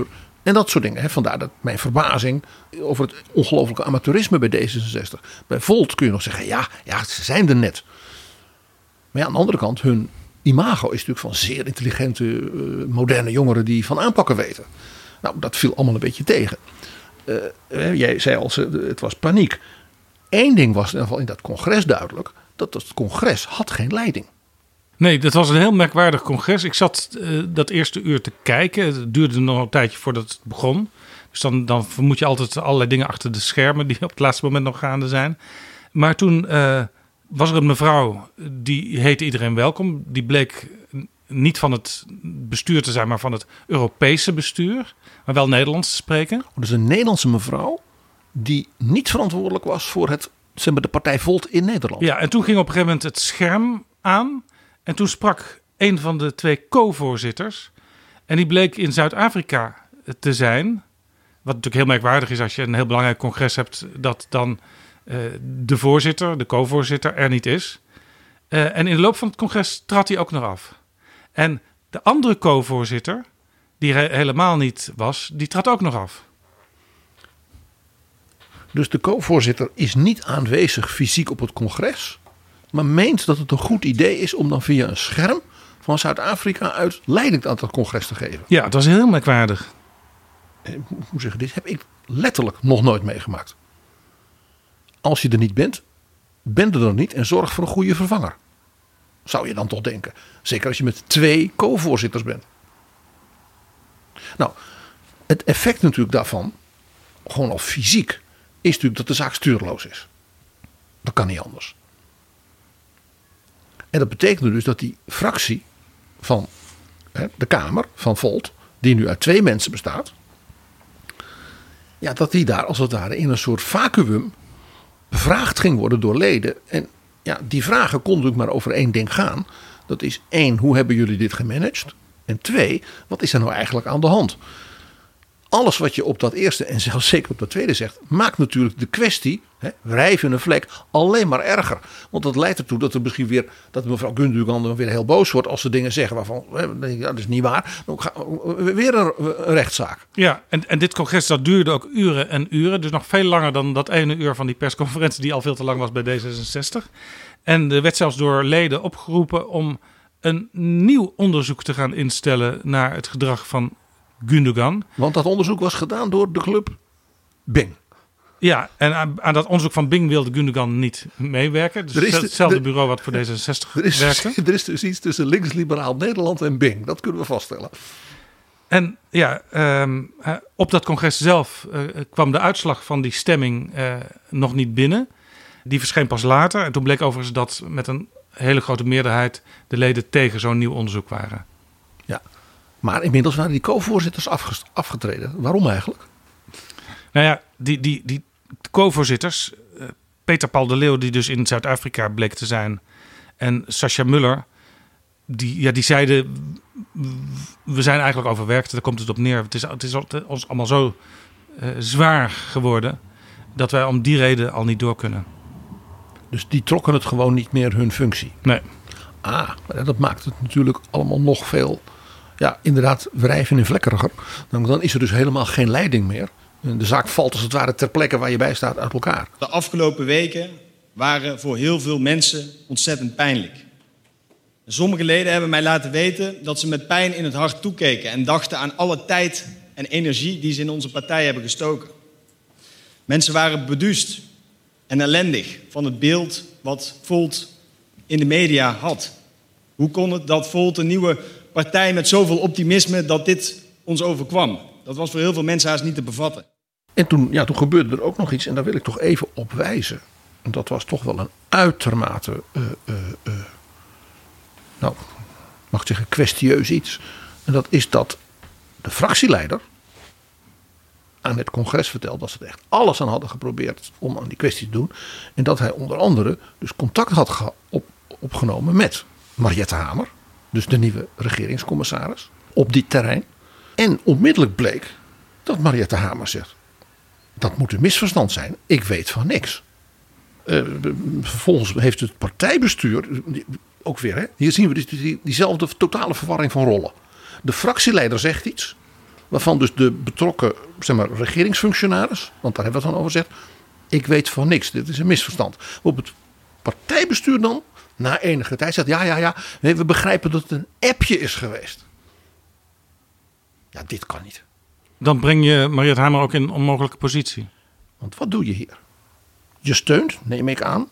En dat soort dingen. Hè. Vandaar dat mijn verbazing over het ongelooflijke amateurisme bij D66. Bij Volt kun je nog zeggen, ja, ze zijn er net. Maar ja, aan de andere kant, hun imago is natuurlijk van zeer intelligente, moderne jongeren die van aanpakken weten. Nou, dat viel allemaal een beetje tegen. Jij zei al, het was paniek. Eén ding was in ieder geval in dat congres duidelijk. Dat het congres had geen leiding. Nee, dat was een heel merkwaardig congres. Ik zat dat eerste uur te kijken. Het duurde nog een tijdje voordat het begon. Dus dan vermoed je altijd allerlei dingen achter de schermen die op het laatste moment nog gaande zijn. Maar toen was er een mevrouw, die heette iedereen welkom. Die bleek niet van het bestuur te zijn, maar van het Europese bestuur. Maar wel Nederlands te spreken. Dus een Nederlandse mevrouw die niet verantwoordelijk was voor de partij Volt in Nederland. Ja, en toen ging op een gegeven moment het scherm aan. En toen sprak een van de 2 co-voorzitters. En die bleek in Zuid-Afrika te zijn. Wat natuurlijk heel merkwaardig is als je een heel belangrijk congres hebt, dat dan de voorzitter, de co-voorzitter, er niet is. En in de loop van het congres trad hij ook nog af. En de andere co-voorzitter, die er helemaal niet was, die trad ook nog af. Dus de co-voorzitter is niet aanwezig fysiek op het congres, maar meent dat het een goed idee is om dan via een scherm van Zuid-Afrika uit leiding aan het congres te geven. Ja, het was heel merkwaardig. Hoe zeg je dit? Heb ik letterlijk nog nooit meegemaakt. Als je er niet bent, ben er dan niet en zorg voor een goede vervanger. Zou je dan toch denken. Zeker als je met 2 co-voorzitters bent. Nou, het effect natuurlijk daarvan, gewoon al fysiek, is natuurlijk dat de zaak stuurloos is. Dat kan niet anders. En dat betekende dus dat die fractie van de Kamer van Volt, die nu uit 2 mensen bestaat, ja, dat die daar als het ware in een soort vacuüm bevraagd ging worden door leden. En ja, die vragen konden natuurlijk maar over 1 ding gaan. Dat is 1, hoe hebben jullie dit gemanaged? En 2, wat is er nou eigenlijk aan de hand? Alles wat je op dat eerste en zelfs zeker op dat tweede zegt, maakt natuurlijk de kwestie, wrijven een vlek, alleen maar erger. Want dat leidt ertoe dat er misschien weer, dat mevrouw Gundogan dan weer heel boos wordt als ze dingen zeggen waarvan, dat is niet waar. Dan weer een rechtszaak. Ja, en dit congres dat duurde ook uren en uren. Dus nog veel langer dan dat ene uur van die persconferentie die al veel te lang was bij D66. En er werd zelfs door leden opgeroepen om een nieuw onderzoek te gaan instellen naar het gedrag van Gundogan. Want dat onderzoek was gedaan door de club Bing. Ja, en aan dat onderzoek van Bing wilde Gundogan niet meewerken. Dus hetzelfde bureau wat voor D66 werkte. Er is dus iets tussen links-liberaal Nederland en Bing. Dat kunnen we vaststellen. En ja, op dat congres zelf kwam de uitslag van die stemming nog niet binnen. Die verscheen pas later. En toen bleek overigens dat met een hele grote meerderheid de leden tegen zo'n nieuw onderzoek waren. Ja, maar inmiddels waren die co-voorzitters afgetreden. Waarom eigenlijk? Nou ja, die co-voorzitters, Peter Paul de Leeuw, die dus in Zuid-Afrika bleek te zijn, en Sascha Muller, die zeiden, we zijn eigenlijk overwerkt, daar komt het op neer. Het is ons allemaal zo zwaar geworden dat wij om die reden al niet door kunnen. Dus die trokken het gewoon niet meer hun functie? Nee. Maar dat maakt het natuurlijk allemaal nog veel, ja, inderdaad, wrijven en vlekkeriger. Dan is er dus helemaal geen leiding meer. De zaak valt als het ware ter plekke waar je bij staat uit elkaar. De afgelopen weken waren voor heel veel mensen ontzettend pijnlijk. Sommige leden hebben mij laten weten dat ze met pijn in het hart toekeken en dachten aan alle tijd en energie die ze in onze partij hebben gestoken. Mensen waren beduust en ellendig van het beeld wat Volt in de media had. Hoe kon het dat Volt, een nieuwe partij met zoveel optimisme, dat dit ons overkwam? Dat was voor heel veel mensen haast niet te bevatten. En toen gebeurde er ook nog iets en daar wil ik toch even op wijzen. En dat was toch wel een uitermate, mag ik zeggen, kwestieus iets. En dat is dat de fractieleider aan het congres vertelde dat ze er echt alles aan hadden geprobeerd om aan die kwestie te doen. En dat hij onder andere dus contact had opgenomen met Mariette Hamer, dus de nieuwe regeringscommissaris, op dit terrein. En onmiddellijk bleek dat Mariette Hamer zegt, dat moet een misverstand zijn, ik weet van niks. Vervolgens heeft het partijbestuur, ook weer, hier zien we dus diezelfde totale verwarring van rollen. De fractieleider zegt iets, waarvan dus de betrokken regeringsfunctionaris, want daar hebben we het dan over gezegd, ik weet van niks, dit is een misverstand. Op het partijbestuur dan, na enige tijd, zegt ja, nee, we begrijpen dat het een appje is geweest. Ja, dit kan niet. Dan breng je Mariette Hamer ook in een onmogelijke positie. Want wat doe je hier? Je steunt, neem ik aan,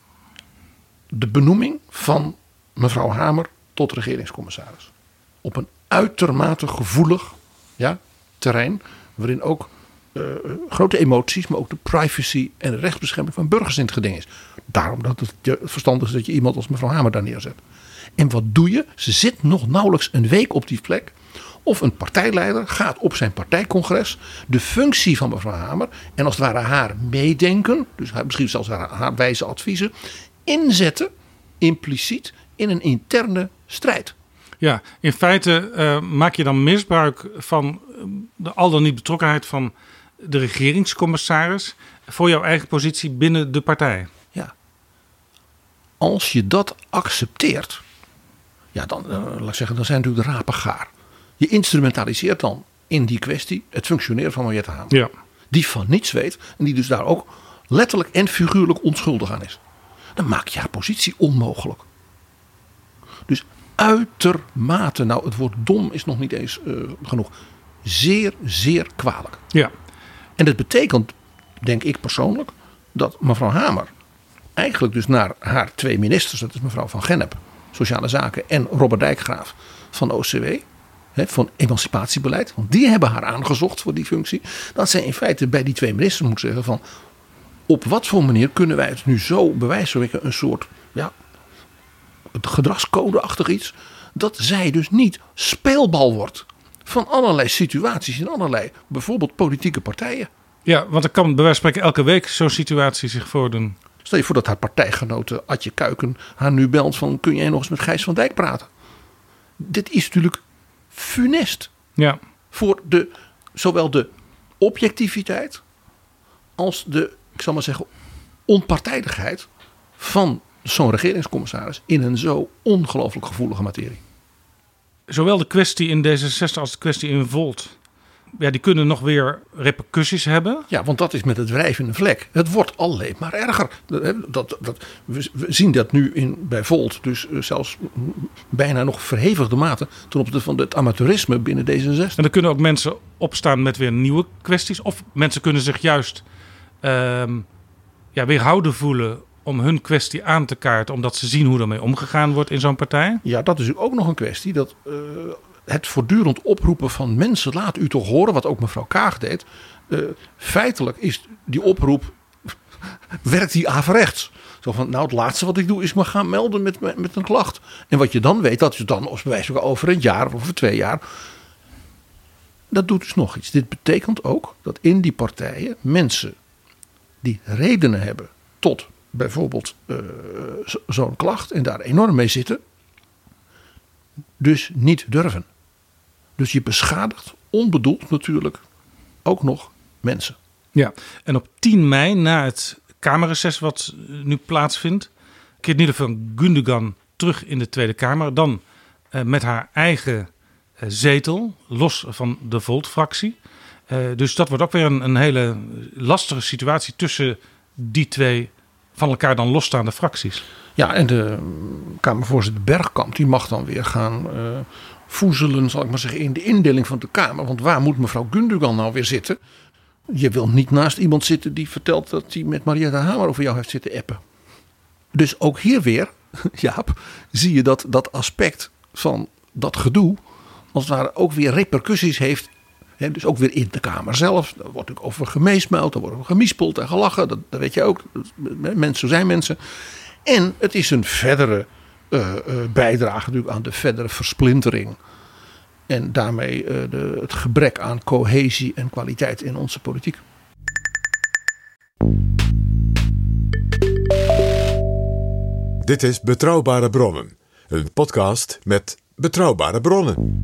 de benoeming van mevrouw Hamer tot regeringscommissaris. Op een uitermate gevoelig terrein, waarin ook grote emoties, maar ook de privacy en de rechtsbescherming van burgers in het geding is. Daarom dat het verstandig is dat je iemand als mevrouw Hamer daar neerzet. En wat doe je? Ze zit nog nauwelijks een week op die plek. Of een partijleider gaat op zijn partijcongres de functie van mevrouw Hamer en als het ware haar meedenken, dus misschien zelfs haar wijze adviezen, inzetten impliciet in een interne strijd. Ja, in feite maak je dan misbruik van de al dan niet betrokkenheid van de regeringscommissaris voor jouw eigen positie binnen de partij. Ja. Als je dat accepteert, ja, dan, laat ik zeggen, dan zijn natuurlijk de rapen gaar. Je instrumentaliseert dan in die kwestie het functioneren van Mariette Hamer. Ja. Die van niets weet en die dus daar ook letterlijk en figuurlijk onschuldig aan is. Dan maak je haar positie onmogelijk. Dus uitermate, nou het woord dom is nog niet eens genoeg. Zeer, zeer kwalijk. Ja. En dat betekent, denk ik persoonlijk, dat mevrouw Hamer eigenlijk dus naar haar twee ministers, dat is mevrouw Van Gennep, Sociale Zaken, en Robert Dijkgraaf van OCW, van emancipatiebeleid, want die hebben haar aangezocht voor die functie, dat zij in feite bij die twee ministers moet zeggen van, op wat voor manier kunnen wij het nu zo bewijzen, een soort gedragscode-achtig iets, dat zij dus niet speelbal wordt van allerlei situaties in allerlei, bijvoorbeeld politieke partijen. Ja, want er kan bij wijze van spreken elke week zo'n situatie zich voordoen. Stel je voor dat haar partijgenote Adje Kuiken haar nu belt van, kun jij nog eens met Gijs van Dijk praten? Dit is natuurlijk funest. Ja. Voor zowel de objectiviteit als de, ik zal maar zeggen, onpartijdigheid van zo'n regeringscommissaris in een zo ongelooflijk gevoelige materie. Zowel de kwestie in D66 als de kwestie in Volt, ja, die kunnen nog weer repercussies hebben. Ja, want dat is met het wrijven in de vlek. Het wordt alleen maar erger. We zien dat nu bij Volt, dus zelfs bijna nog verhevigde mate ten opzichte van het amateurisme binnen D66. En er kunnen ook mensen opstaan met weer nieuwe kwesties. Of mensen kunnen zich juist weerhouden voelen om hun kwestie aan te kaarten, omdat ze zien hoe ermee omgegaan wordt in zo'n partij. Ja, dat is ook nog een kwestie. Dat het voortdurend oproepen van mensen, laat u toch horen, wat ook mevrouw Kaag deed. Feitelijk is die oproep, werkt die averechts. Zo van, nou het laatste wat ik doe is me gaan melden met een klacht. En wat je dan weet, dat is dan als bewijs over een jaar of over 2 jaar. Dat doet dus nog iets. Dit betekent ook dat in die partijen mensen die redenen hebben tot bijvoorbeeld zo'n klacht en daar enorm mee zitten, dus niet durven. Dus je beschadigt onbedoeld natuurlijk ook nog mensen. Ja, en op 10 mei, na het Kamerreces wat nu plaatsvindt, keert Nilüfer Gündoğan terug in de Tweede Kamer. Dan met haar eigen zetel, los van de Volt-fractie. Dus dat wordt ook weer een hele lastige situatie tussen die twee van elkaar dan losstaande fracties. Ja, en de Kamervoorzitter Bergkamp die mag dan weer gaan voezelen, zal ik maar zeggen, in de indeling van de Kamer. Want waar moet mevrouw Gündoğan nou weer zitten? Je wil niet naast iemand zitten die vertelt dat hij met Mariette Hamer over jou heeft zitten appen. Dus ook hier weer, Jaap, zie je dat aspect van dat gedoe als het ware ook weer repercussies heeft. He, dus ook weer in de Kamer zelf. Daar wordt ook over gemeesmuild, daar wordt over gemispeld en gelachen. Dat weet je ook. Mensen zijn mensen. En het is een verdere bijdrage natuurlijk aan de verdere versplintering. En daarmee het gebrek aan cohesie en kwaliteit in onze politiek. Dit is Betrouwbare Bronnen. Een podcast met betrouwbare bronnen.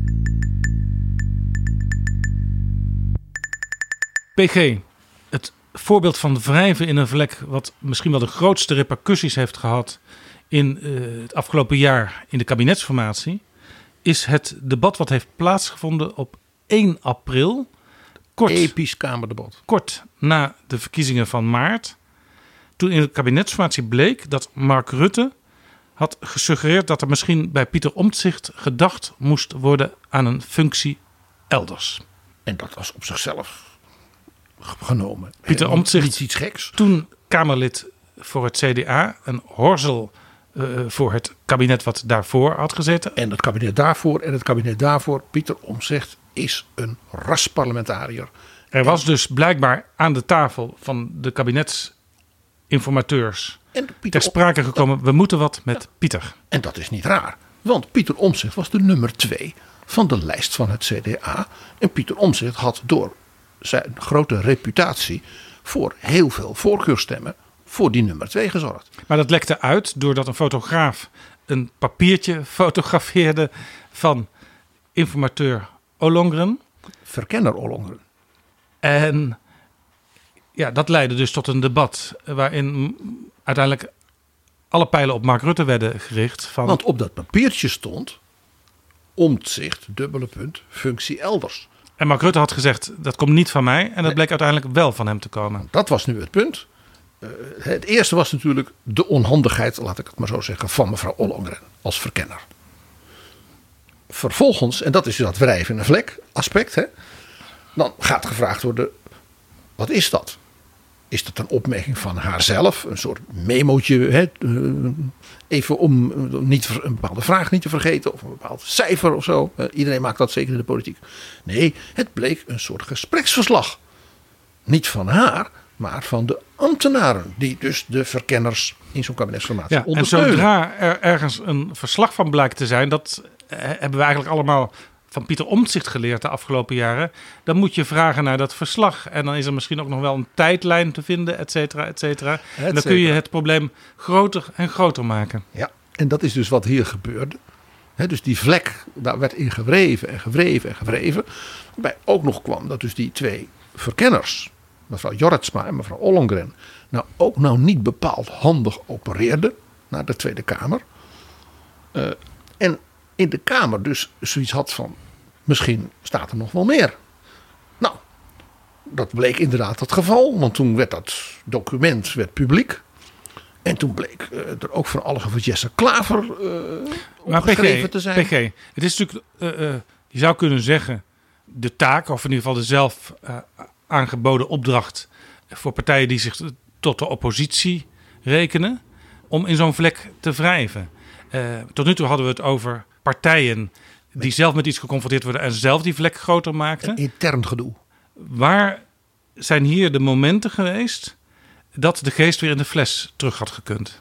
PG, het voorbeeld van wrijven in een vlek, wat misschien wel de grootste repercussies heeft gehad in het afgelopen jaar in de kabinetsformatie, is het debat wat heeft plaatsgevonden op 1 april. Episch Kamerdebat. Kort na de verkiezingen van maart. Toen in de kabinetsformatie bleek dat Mark Rutte had gesuggereerd dat er misschien bij Pieter Omtzigt gedacht moest worden aan een functie elders. En dat was op zichzelf genomen. Pieter Omtzigt, niet iets geks. Toen Kamerlid voor het CDA, een horzel voor het kabinet wat daarvoor had gezeten. En het kabinet daarvoor, Pieter Omtzigt is een rasparlementariër. Er was dus blijkbaar aan de tafel van de kabinetsinformateurs ter sprake gekomen, we moeten wat met Pieter. En dat is niet raar, want Pieter Omtzigt was de nummer 2 van de lijst van het CDA. En Pieter Omtzigt had door zijn grote reputatie voor heel veel voorkeurstemmen voor die nummer 2 gezorgd. Maar dat lekte uit doordat een fotograaf een papiertje fotografeerde van informateur Ollongren. Verkenner Ollongren. En ja, dat leidde dus tot een debat waarin uiteindelijk alle pijlen op Mark Rutte werden gericht. Want op dat papiertje stond Omtzigt, functie elders. En Mark Rutte had gezegd, dat komt niet van mij. En dat bleek uiteindelijk wel van hem te komen. Dat was nu het punt. Het eerste was natuurlijk de onhandigheid, laat ik het maar zo zeggen, van mevrouw Ollongren als verkenner. Vervolgens, en dat is dat wrijven in een vlek aspect, hè, dan gaat gevraagd worden, wat is dat? Is dat een opmerking van haarzelf? Een soort memootje, hè, even om niet een bepaalde vraag niet te vergeten of een bepaald cijfer of zo. Iedereen maakt dat zeker in de politiek. Nee, het bleek een soort gespreksverslag. Niet van haar, maar van de ambtenaren die dus de verkenners in zo'n kabinetsformatie ondersteunen. En zodra er ergens een verslag van blijkt te zijn, dat hebben we eigenlijk allemaal van Pieter Omtzigt geleerd de afgelopen jaren. Dan moet je vragen naar dat verslag. En dan is er misschien ook nog wel een tijdlijn te vinden, et cetera, et cetera. En dan kun je het probleem groter en groter maken. Ja, en dat is dus wat hier gebeurde. Dus die vlek, daar werd in gewreven en gewreven en gewreven. Waarbij ook nog kwam dat dus die 2 verkenners, mevrouw Jorritsma en mevrouw Ollongren, ook niet bepaald handig opereerden naar de Tweede Kamer. En in de Kamer dus zoiets had van, misschien staat er nog wel meer. Nou, dat bleek inderdaad het geval, want toen werd dat document publiek. En toen bleek er ook van alles over Jesse Klaver opgeschreven te zijn. PG, het is natuurlijk, je zou kunnen zeggen, de taak, of in ieder geval de zelf aangeboden opdracht voor partijen die zich tot de oppositie rekenen, om in zo'n vlek te wrijven. Tot nu toe hadden we het over partijen die zelf met iets geconfronteerd worden en zelf die vlek groter maakten. Een intern gedoe. Waar zijn hier de momenten geweest dat de geest weer in de fles terug had gekund?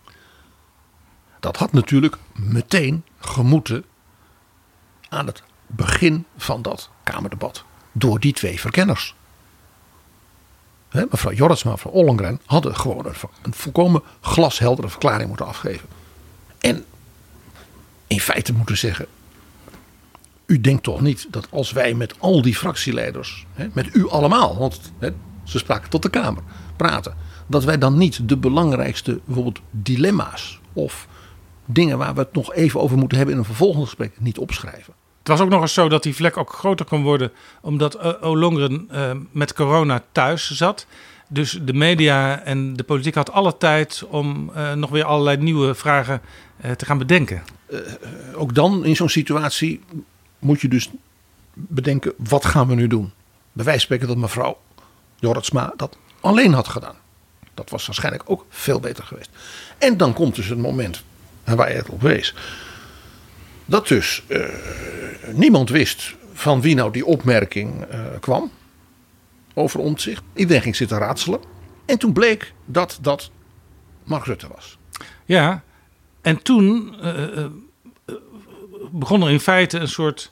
Dat had natuurlijk meteen gemoeten aan het begin van dat Kamerdebat. Door die 2 verkenners. Mevrouw Jorritsma en mevrouw Ollongren hadden gewoon een volkomen glasheldere verklaring moeten afgeven. En in feite moeten zeggen, u denkt toch niet dat als wij met al die fractieleiders, met u allemaal, want ze spraken tot de Kamer, praten, dat wij dan niet de belangrijkste bijvoorbeeld dilemma's of dingen waar we het nog even over moeten hebben in een vervolgend gesprek niet opschrijven. Het was ook nog eens zo dat die vlek ook groter kon worden omdat Ollongren met corona thuis zat. Dus de media en de politiek had alle tijd om nog weer allerlei nieuwe vragen te gaan bedenken. Ook dan in zo'n situatie moet je dus bedenken, wat gaan we nu doen? Bij wijze van spreken dat mevrouw Jorritsma dat alleen had gedaan. Dat was waarschijnlijk ook veel beter geweest. En dan komt dus het moment waar je het op wees. Dat dus niemand wist van wie nou die opmerking kwam over Omtzigt. Iedereen ging zitten raadselen. En toen bleek dat dat Mark Rutte was. Ja, en toen begon er in feite een soort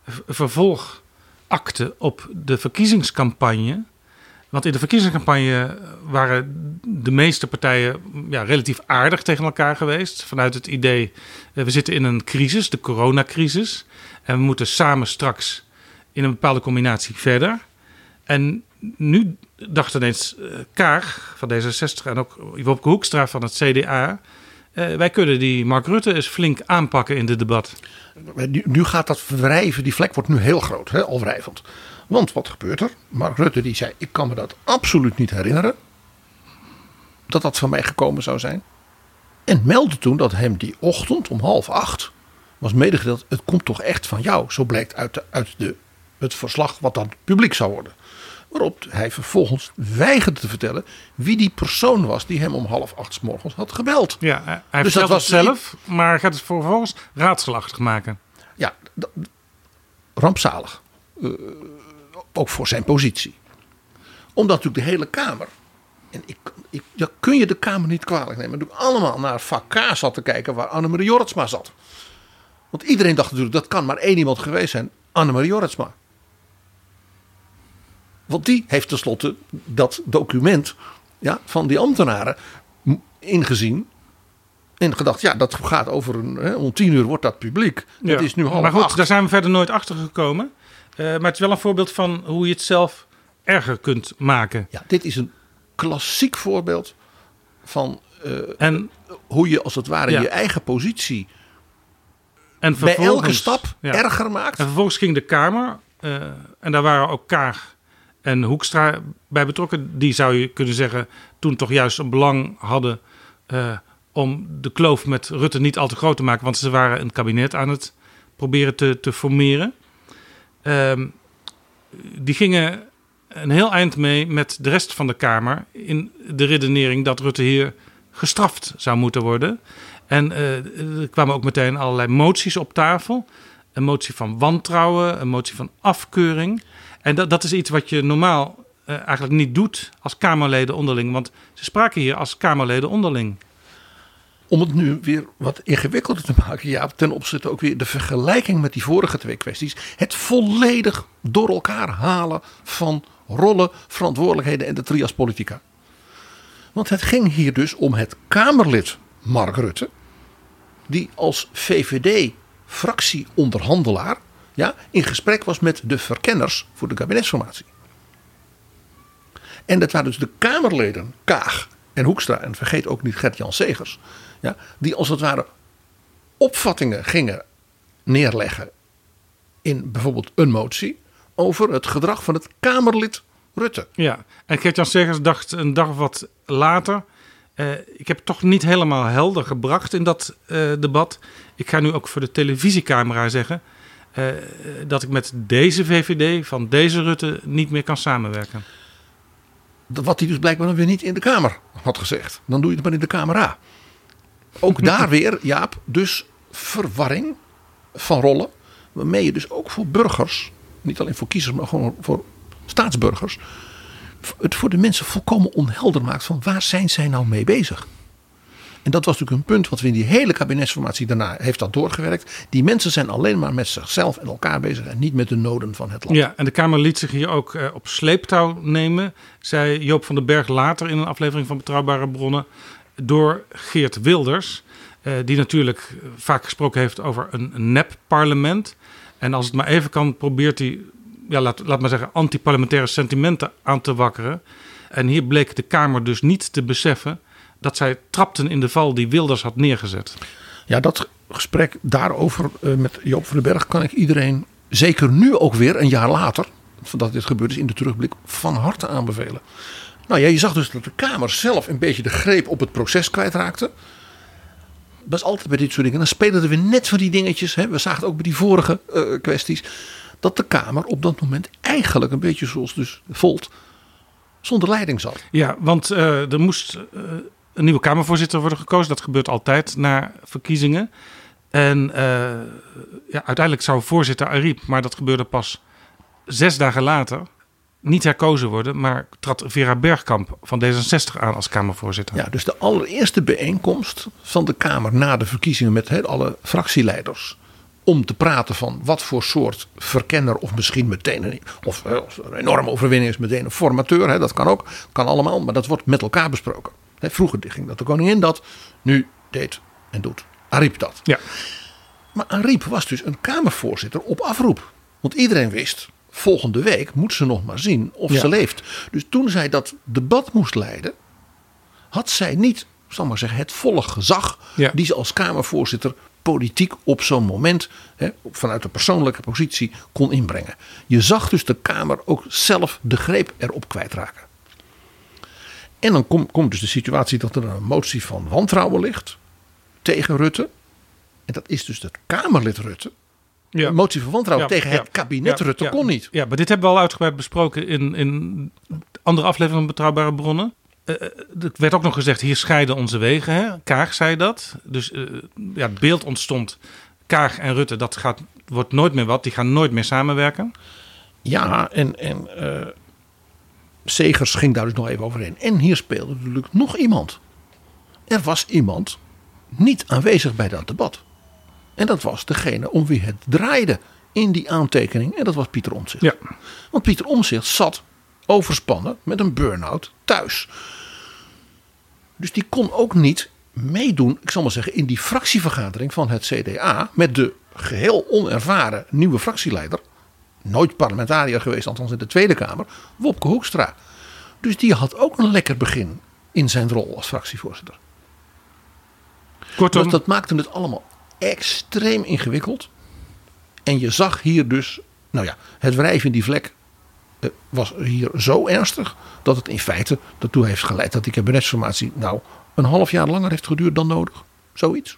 vervolgakte op de verkiezingscampagne. Want in de verkiezingscampagne waren de meeste partijen relatief aardig tegen elkaar geweest. Vanuit het idee, we zitten in een crisis, de coronacrisis. En we moeten samen straks in een bepaalde combinatie verder. En nu dacht ineens Kaag van D66 en ook Wopke Hoekstra van het CDA wij kunnen die Mark Rutte eens flink aanpakken in dit debat. Nu gaat dat wrijven, die vlek wordt nu heel groot, al wrijvend. Want wat gebeurt er? Mark Rutte die zei, ik kan me dat absoluut niet herinneren. Dat van mij gekomen zou zijn. En meldde toen dat hem die ochtend om 7:30 was medegedeeld. Het komt toch echt van jou. Zo blijkt uit het verslag wat dan publiek zou worden. Waarop hij vervolgens weigerde te vertellen wie die persoon was die hem om 7:30 's morgens had gebeld. Ja, hij dus vertelt het zelf, maar gaat het vervolgens raadselachtig maken. Ja, rampzalig. Ook voor zijn positie. Omdat natuurlijk de hele Kamer... En kun je de Kamer niet kwalijk nemen. Dat allemaal naar vak K zat te kijken waar Annemarie Jorritsma zat. Want iedereen dacht natuurlijk dat kan maar één iemand geweest zijn. Annemarie Jorritsma. Want die heeft tenslotte dat document van die ambtenaren ingezien. En gedacht, ja, dat gaat over om 10:00 wordt dat publiek. Ja, het is nu 7:30. Maar goed, daar zijn we verder nooit achter gekomen. Maar het is wel een voorbeeld van hoe je het zelf erger kunt maken. Ja, dit is een klassiek voorbeeld van hoe je als het ware je eigen positie en bij elke stap erger maakt. En vervolgens ging de Kamer, en daar waren ook Kaag en Hoekstra bij betrokken. Die zou je kunnen zeggen toen toch juist een belang hadden om de kloof met Rutte niet al te groot te maken. Want ze waren een kabinet aan het proberen te formeren. Die gingen een heel eind mee met de rest van de Kamer in de redenering dat Rutte hier gestraft zou moeten worden. En er kwamen ook meteen allerlei moties op tafel. Een motie van wantrouwen, een motie van afkeuring. En dat is iets wat je normaal eigenlijk niet doet als Kamerleden onderling. Want ze spraken hier als Kamerleden onderling. Om het nu weer wat ingewikkelder te maken, Jaap, ten opzichte ook weer de vergelijking met die vorige twee kwesties. Het volledig door elkaar halen van rollen, verantwoordelijkheden en de trias politica. Want het ging hier dus om het Kamerlid Mark Rutte, die als VVD-fractieonderhandelaar in gesprek was met de verkenners voor de kabinetsformatie. En dat waren dus de Kamerleden Kaag en Hoekstra, en vergeet ook niet Gert-Jan Segers, die als het ware opvattingen gingen neerleggen in bijvoorbeeld een motie over het gedrag van het Kamerlid Rutte. Ja, en Gert-Jan Segers dacht een dag of wat later, ik heb het toch niet helemaal helder gebracht in dat debat. Ik ga nu ook voor de televisiecamera zeggen dat ik met deze VVD van deze Rutte niet meer kan samenwerken. Wat hij dus blijkbaar dan weer niet in de Kamer had gezegd. Dan doe je het maar in de Camera. Ook daar weer, Jaap, dus verwarring van rollen. Waarmee je dus ook voor burgers, niet alleen voor kiezers, maar gewoon voor staatsburgers, het voor de mensen volkomen onhelder maakt van waar zijn zij nou mee bezig. En dat was natuurlijk een punt wat we in die hele kabinetsformatie daarna heeft dat doorgewerkt. Die mensen zijn alleen maar met zichzelf en elkaar bezig en niet met de noden van het land. Ja, en de Kamer liet zich hier ook op sleeptouw nemen, zei Joop van den Berg later in een aflevering van Betrouwbare Bronnen, door Geert Wilders, die natuurlijk vaak gesproken heeft over een nep-parlement. En als het maar even kan, probeert hij, laat maar zeggen, anti-parlementaire sentimenten aan te wakkeren. En hier bleek de Kamer dus niet te beseffen dat zij trapten in de val die Wilders had neergezet. Ja, dat gesprek daarover met Joop van den Berg kan ik iedereen, zeker nu ook weer een jaar later, dat dit gebeurd is in de terugblik, van harte aanbevelen. Nou ja, je zag dus dat de Kamer zelf een beetje de greep op het proces kwijtraakte. Dat is altijd bij dit soort dingen. Dan spelen er weer net van die dingetjes. We zagen het ook bij die vorige kwesties. Dat de Kamer op dat moment eigenlijk een beetje zoals dus Volt zonder leiding zat. Ja, want er moest een nieuwe Kamervoorzitter worden gekozen. Dat gebeurt altijd na verkiezingen. En uiteindelijk zou voorzitter Ariep, maar dat gebeurde pas 6 dagen later, niet herkozen worden, maar trad Vera Bergkamp van D66 aan als Kamervoorzitter. Ja, dus de allereerste bijeenkomst van de Kamer na de verkiezingen met alle fractieleiders, om te praten van wat voor soort verkenner of misschien meteen of een enorme overwinning is meteen een formateur. Dat kan ook, kan allemaal, maar dat wordt met elkaar besproken. Vroeger ging dat de koningin dat, nu deed en doet Ariep dat. Ja. Maar Ariep was dus een Kamervoorzitter op afroep. Want iedereen wist, volgende week moet ze nog maar zien of ze leeft. Dus toen zij dat debat moest leiden, had zij niet zal maar zeggen, het volle gezag Ja. die ze als Kamervoorzitter politiek op zo'n moment vanuit de persoonlijke positie kon inbrengen. Je zag dus de Kamer ook zelf de greep erop kwijtraken. En dan komt dus de situatie dat er een motie van wantrouwen ligt tegen Rutte. En dat is dus het Kamerlid Rutte. Ja. Een motie van wantrouwen tegen het kabinet Ja, Rutte ja. kon niet. Ja, maar dit hebben we al uitgebreid besproken in andere afleveringen van Betrouwbare Bronnen. Er werd ook nog gezegd, hier scheiden onze wegen. Hè? Kaag zei dat. Dus het beeld ontstond, Kaag en Rutte, wordt nooit meer wat. Die gaan nooit meer samenwerken. Ja, en Segers ging daar dus nog even overheen. En hier speelde natuurlijk nog iemand. Er was iemand niet aanwezig bij dat debat. En dat was degene om wie het draaide in die aantekening. En dat was Pieter Omtzigt. Ja. Want Pieter Omtzigt zat overspannen met een burn-out thuis. Dus die kon ook niet meedoen, ik zal maar zeggen, in die fractievergadering van het CDA. Met de geheel onervaren nieuwe fractieleider. Nooit parlementariër geweest, althans in de Tweede Kamer. Wopke Hoekstra. Dus die had ook een lekker begin in zijn rol als fractievoorzitter. Kortom, Dus dat maakte het allemaal extreem ingewikkeld. En je zag hier dus, het wrijven in die vlek was hier zo ernstig dat het in feite ertoe heeft geleid dat die kabinetsformatie een half jaar langer heeft geduurd dan nodig. Zoiets.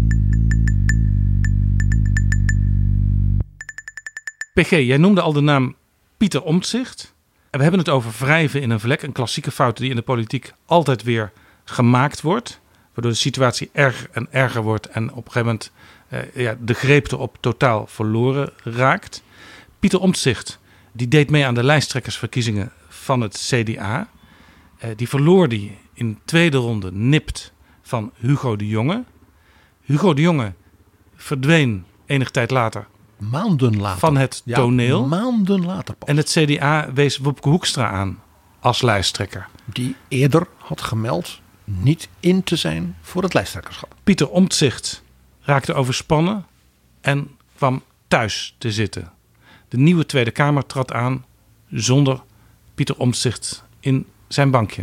PG, jij noemde al de naam Pieter Omtzigt. En we hebben het over wrijven in een vlek. Een klassieke fout die in de politiek altijd weer gemaakt wordt. Waardoor de situatie erger en erger wordt. En op een gegeven moment de greep erop totaal verloren raakt. Pieter Omtzigt, die deed mee aan de lijsttrekkersverkiezingen van het CDA. Die verloor die in tweede ronde nipt van Hugo de Jonge. Hugo de Jonge verdween enige tijd later. Maanden later. Van het toneel. Maanden later pas. En het CDA wees Wopke Hoekstra aan als lijsttrekker. Die eerder had gemeld niet in te zijn voor het lijsttrekkerschap. Pieter Omtzigt raakte overspannen en kwam thuis te zitten. De nieuwe Tweede Kamer trad aan zonder Pieter Omtzigt in zijn bankje.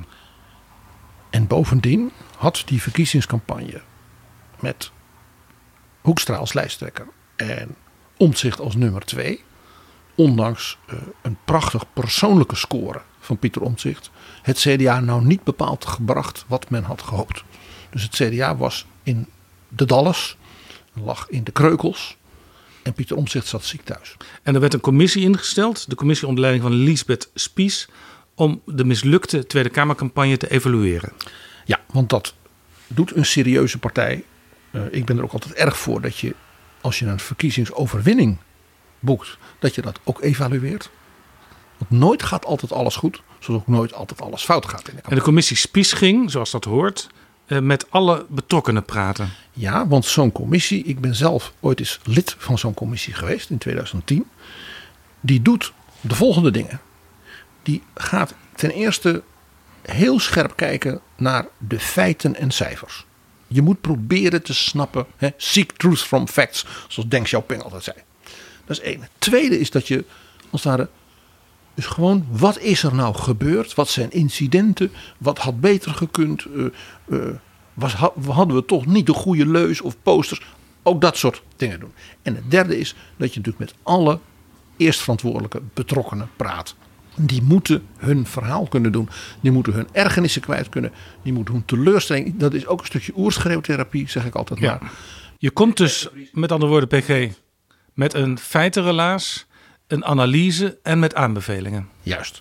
En bovendien had die verkiezingscampagne met Hoekstra als lijsttrekker en Omtzigt als nummer 2, ondanks een prachtig persoonlijke score van Pieter Omtzigt, het CDA niet bepaald gebracht wat men had gehoopt. Dus het CDA was in de dalles, lag in de kreukels en Pieter Omtzigt zat ziek thuis. En er werd een commissie ingesteld, de commissie onder leiding van Liesbeth Spies, om de mislukte Tweede Kamercampagne te evalueren. Ja, want dat doet een serieuze partij. Ik ben er ook altijd erg voor dat je, als je een verkiezingsoverwinning boekt, dat je dat ook evalueert. Want nooit gaat altijd alles goed, zoals ook nooit altijd alles fout gaat in de campagne. En de commissie Spies ging, zoals dat hoort, met alle betrokkenen praten. Ja, want zo'n commissie, ik ben zelf ooit eens lid van zo'n commissie geweest in 2010. Die doet de volgende dingen. Die gaat ten eerste heel scherp kijken naar de feiten en cijfers. Je moet proberen te snappen, seek truth from facts, zoals Deng Xiaoping altijd zei. Dat is één. Het tweede is dat je, als het ware, dus gewoon, wat is er nou gebeurd? Wat zijn incidenten? Wat had beter gekund? Hadden we toch niet de goede leus of posters? Ook dat soort dingen doen. En het derde is dat je natuurlijk met alle eerstverantwoordelijke betrokkenen praat. Die moeten hun verhaal kunnen doen. Die moeten hun ergernissen kwijt kunnen. Die moeten hun teleurstelling. Dat is ook een stukje oerschreeuwtherapie, zeg ik altijd maar. Ja. Je komt dus, met andere woorden PG, met een feitenrelaas, een analyse en met aanbevelingen. Juist.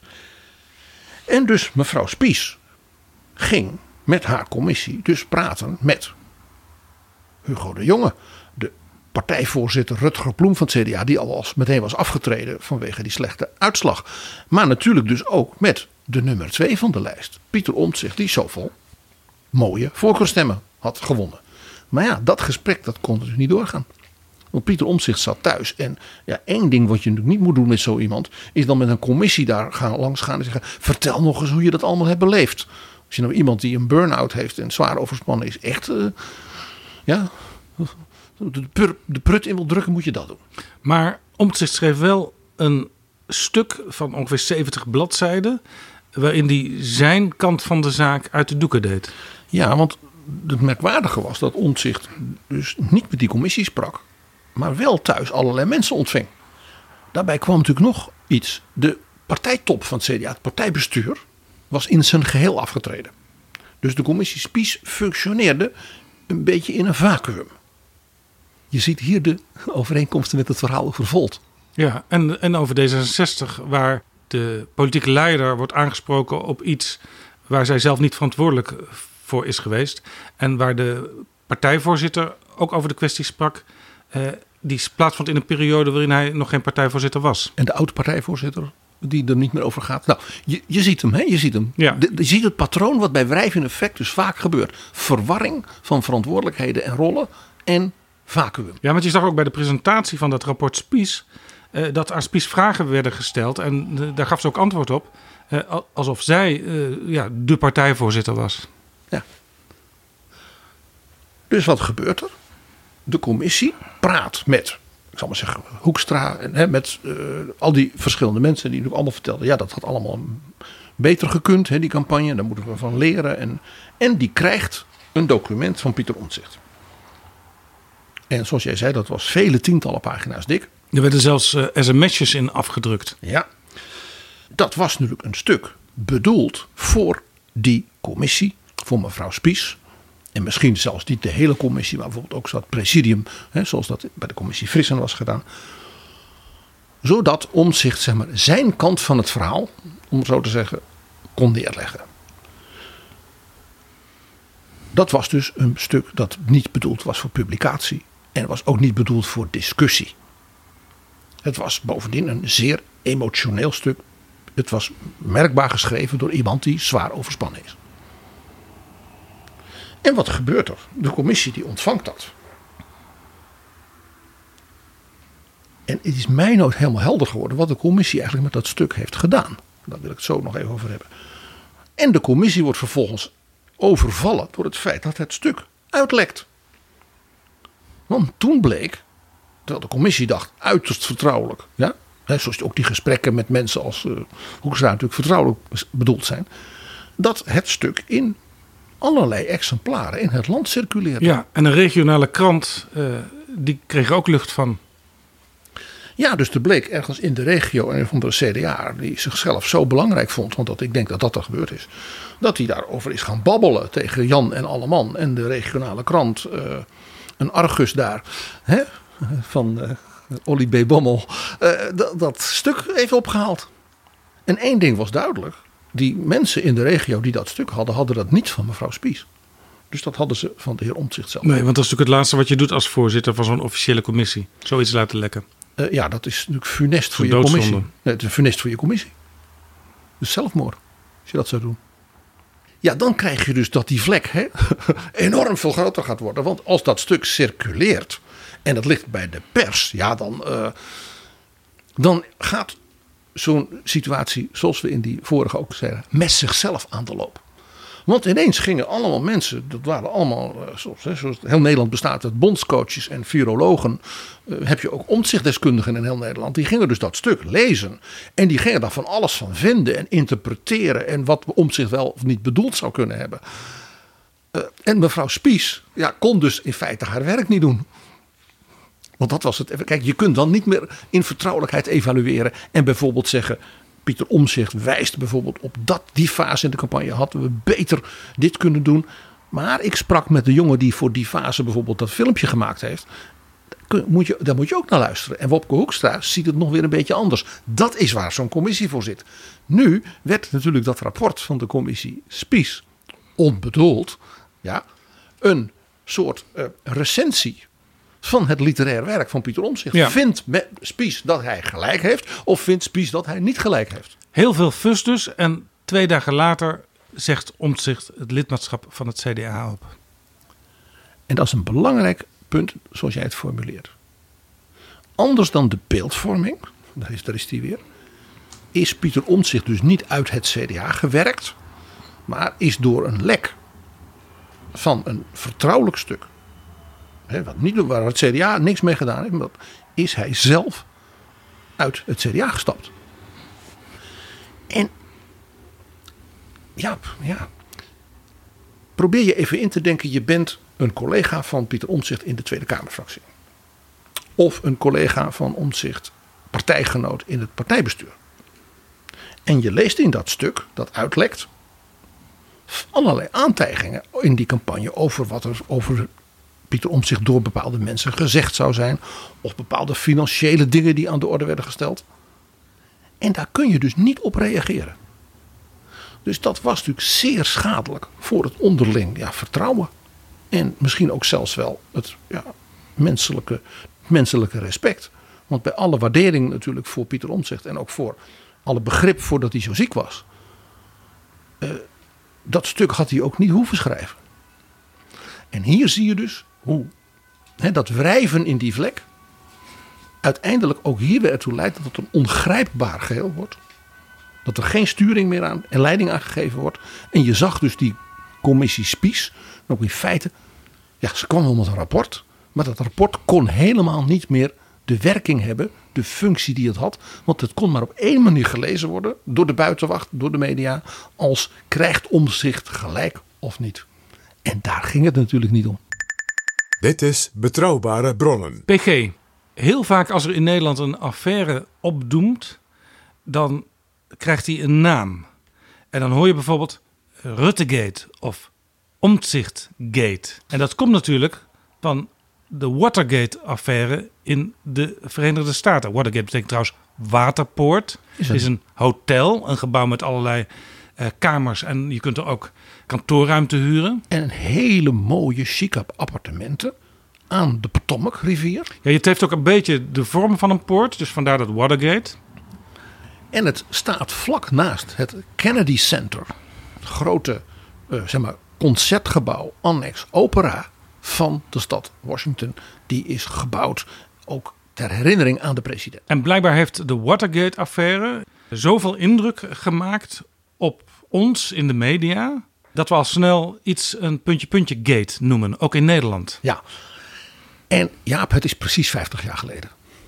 En dus mevrouw Spies ging met haar commissie dus praten met Hugo de Jonge, de partijvoorzitter Rutger Ploem van het CDA, die al meteen was afgetreden vanwege die slechte uitslag. Maar natuurlijk dus ook met de nummer 2 van de lijst, Pieter Omtzigt, die zoveel mooie voorkeurstemmen had gewonnen. Maar ja, dat gesprek dat kon dus niet doorgaan. Want Pieter Omtzigt zat thuis. En ja, één ding wat je natuurlijk niet moet doen met zo iemand, is dan met een commissie daar langs gaan en zeggen, vertel nog eens hoe je dat allemaal hebt beleefd. Als je nou iemand die een burn-out heeft en zwaar overspannen is, echt de prut in wil drukken, moet je dat doen. Maar Omtzigt schreef wel een stuk van ongeveer 70 bladzijden waarin hij zijn kant van de zaak uit de doeken deed. Ja, want het merkwaardige was dat Omtzigt dus niet met die commissie sprak, maar wel thuis allerlei mensen ontving. Daarbij kwam natuurlijk nog iets. De partijtop van het CDA, het partijbestuur, was in zijn geheel afgetreden. Dus de commissie Spies functioneerde een beetje in een vacuüm. Je ziet hier de overeenkomsten met het verhaal over Volt. Ja, en over D66, waar de politieke leider wordt aangesproken op iets waar zij zelf niet verantwoordelijk voor is geweest. En waar de partijvoorzitter ook over de kwestie sprak. Die plaatsvond in een periode waarin hij nog geen partijvoorzitter was. En de oud-partijvoorzitter die er niet meer over gaat. Nou, je ziet hem, hè? Je ziet hem. Ja. Je ziet het patroon wat bij wrijf in effect dus vaak gebeurt. Verwarring van verantwoordelijkheden en rollen en vacuüm. Ja, want je zag ook bij de presentatie van dat rapport Spies dat aan Spies vragen werden gesteld. En daar gaf ze ook antwoord op. Alsof zij de partijvoorzitter was. Ja. Dus wat gebeurt er? De commissie praat met, ik zal maar zeggen, Hoekstra en met al die verschillende mensen die natuurlijk allemaal vertelden. Ja, dat had allemaal beter gekund, die campagne. Daar moeten we van leren. En die krijgt een document van Pieter Omtzigt. En zoals jij zei, dat was vele tientallen pagina's dik. Er werden zelfs sms'jes in afgedrukt. Ja, dat was natuurlijk een stuk bedoeld voor die commissie, voor mevrouw Spies. En misschien zelfs niet de hele commissie, maar bijvoorbeeld ook het presidium, zoals dat bij de commissie Frissen was gedaan. Zodat Omtzigt, zeg maar, zijn kant van het verhaal, om zo te zeggen, kon neerleggen. Dat was dus een stuk dat niet bedoeld was voor publicatie. En was ook niet bedoeld voor discussie. Het was bovendien een zeer emotioneel stuk. Het was merkbaar geschreven door iemand die zwaar overspannen is. En wat gebeurt er? De commissie die ontvangt dat. En het is mij nooit helemaal helder geworden wat de commissie eigenlijk met dat stuk heeft gedaan. Daar wil ik het zo nog even over hebben. En de commissie wordt vervolgens overvallen door het feit dat het stuk uitlekt. Want toen bleek, terwijl de commissie dacht uiterst vertrouwelijk. Ja, zoals ook die gesprekken met mensen als Hoekstra natuurlijk vertrouwelijk bedoeld zijn. Dat het stuk in allerlei exemplaren in het land circuleerde. Ja, en een regionale krant, die kreeg ook lucht van. Ja, dus er bleek ergens in de regio een van de CDA die zichzelf zo belangrijk vond, want ik denk dat dat er gebeurd is, dat hij daarover is gaan babbelen tegen Jan en Alleman en de regionale krant, een Argus daar, van Olly B. Bommel, dat stuk even opgehaald. En één ding was duidelijk. Die mensen in de regio die dat stuk hadden dat niet van mevrouw Spies. Dus dat hadden ze van de heer Omtzigt zelf. Nee, want dat is natuurlijk het laatste wat je doet als voorzitter van zo'n officiële commissie. Zoiets laten lekken. Ja, dat is natuurlijk funest voor je commissie. Nee, het is funest voor je commissie. Dus zelfmoord, als je dat zou doen. Ja, dan krijg je dus dat die vlek enorm veel groter gaat worden. Want als dat stuk circuleert en dat ligt bij de pers, ja, dan gaat zo'n situatie, zoals we in die vorige ook zeiden, met zichzelf aan de loop. Want ineens gingen allemaal mensen, dat waren allemaal, zoals heel Nederland bestaat uit bondscoaches en virologen, heb je ook Omtzigt-deskundigen in heel Nederland, die gingen dus dat stuk lezen. En die gingen daar van alles van vinden en interpreteren en wat Omtzigt wel of niet bedoeld zou kunnen hebben. En mevrouw Spies kon dus in feite haar werk niet doen. Want dat was het. Kijk, je kunt dan niet meer in vertrouwelijkheid evalueren en bijvoorbeeld zeggen, Pieter Omtzigt wijst bijvoorbeeld op die fase in de campagne hadden we beter dit kunnen doen. Maar ik sprak met de jongen die voor die fase bijvoorbeeld dat filmpje gemaakt heeft. Daar moet je ook naar luisteren. En Wopke Hoekstra ziet het nog weer een beetje anders. Dat is waar zo'n commissie voor zit. Nu werd natuurlijk dat rapport van de commissie Spies onbedoeld. Ja, een soort recensie van het literair werk van Pieter Omtzigt. Ja. Vindt Spies dat hij gelijk heeft of vindt Spies dat hij niet gelijk heeft? Heel veel fus dus. En 2 dagen later zegt Omtzigt het lidmaatschap van het CDA op. En dat is een belangrijk punt zoals jij het formuleert. Anders dan de beeldvorming, daar is die weer, is Pieter Omtzigt dus niet uit het CDA gewerkt, maar is door een lek van een vertrouwelijk stuk, waar het CDA niks mee gedaan heeft, maar is hij zelf uit het CDA gestapt. En ja. Probeer je even in te denken. Je bent een collega van Pieter Omtzigt in de Tweede Kamerfractie. Of een collega van Omtzigt, partijgenoot in het partijbestuur. En je leest in dat stuk, dat uitlekt, allerlei aantijgingen in die campagne over wat er over Pieter Omtzigt door bepaalde mensen gezegd zou zijn. Of bepaalde financiële dingen die aan de orde werden gesteld. En daar kun je dus niet op reageren. Dus dat was natuurlijk zeer schadelijk voor het onderling vertrouwen. En misschien ook zelfs wel het menselijke respect. Want bij alle waardering natuurlijk voor Pieter Omtzigt en ook voor alle begrip voordat hij zo ziek was. Dat stuk had hij ook niet hoeven schrijven. En hier zie je dus hoe dat wrijven in die vlek uiteindelijk ook hier weer ertoe leidt dat het een ongrijpbaar geheel wordt. Dat er geen sturing meer aan en leiding aan gegeven wordt. En je zag dus die commissie Spies, ook in feite, ze kwam wel met een rapport. Maar dat rapport kon helemaal niet meer de werking hebben, de functie die het had. Want het kon maar op één manier gelezen worden, door de buitenwacht, door de media, als krijgt Omtzigt gelijk of niet. En daar ging het natuurlijk niet om. Dit is Betrouwbare Bronnen. PG, heel vaak als er in Nederland een affaire opdoemt, dan krijgt hij een naam. En dan hoor je bijvoorbeeld Ruttegate of Omtzigt-gate. En dat komt natuurlijk van de Watergate-affaire in de Verenigde Staten. Watergate betekent trouwens waterpoort. Het is een hotel, een gebouw met allerlei kamers. En je kunt er ook kantoorruimte huren. En een hele mooie, chique appartementen aan de Potomac-rivier. Ja, het heeft ook een beetje de vorm van een poort. Dus vandaar dat Watergate. En het staat vlak naast het Kennedy Center. Het grote concertgebouw, annex opera van de stad Washington. Die is gebouwd ook ter herinnering aan de president. En blijkbaar heeft de Watergate-affaire zoveel indruk gemaakt op ons in de media, dat we al snel iets een puntje gate noemen, ook in Nederland. Ja, en Jaap, het is precies 50 jaar geleden.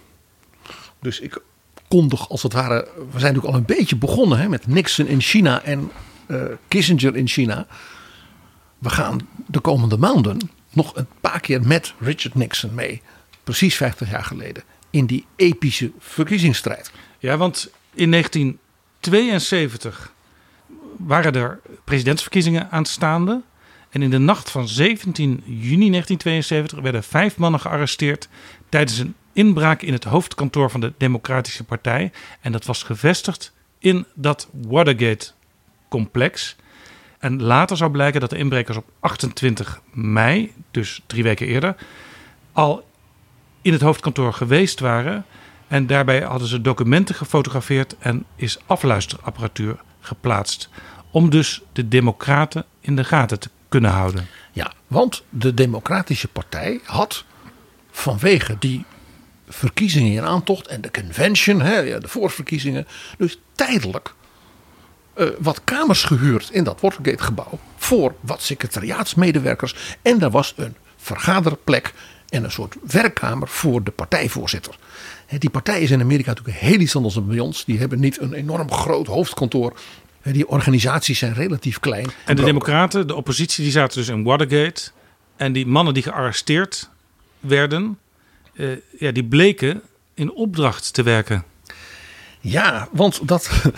Dus ik kondig als het ware, we zijn natuurlijk al een beetje begonnen met Nixon in China en Kissinger in China. We gaan de komende maanden nog een paar keer met Richard Nixon mee, precies 50 jaar geleden, in die epische verkiezingsstrijd. Ja, want in 1972 waren er presidentsverkiezingen aanstaande. En in de nacht van 17 juni 1972 werden 5 mannen gearresteerd tijdens een inbraak in het hoofdkantoor van de Democratische Partij. En dat was gevestigd in dat Watergate-complex. En later zou blijken dat de inbrekers op 28 mei, dus 3 weken eerder, al in het hoofdkantoor geweest waren. En daarbij hadden ze documenten gefotografeerd en is afluisterapparatuur geplaatst. Om dus de democraten in de gaten te kunnen houden. Ja, want de Democratische Partij had vanwege die verkiezingen in aantocht en de convention, de voorverkiezingen, dus tijdelijk wat kamers gehuurd in dat Watergate-gebouw voor wat secretariaatsmedewerkers. En daar was een vergaderplek en een soort werkkamer voor de partijvoorzitter. Die partij is in Amerika natuurlijk heel iets anders dan bij ons. Die hebben niet een enorm groot hoofdkantoor. Die organisaties zijn relatief klein. En de democraten, de oppositie, die zaten dus in Watergate. En die mannen die gearresteerd werden, die bleken in opdracht te werken. Ja, want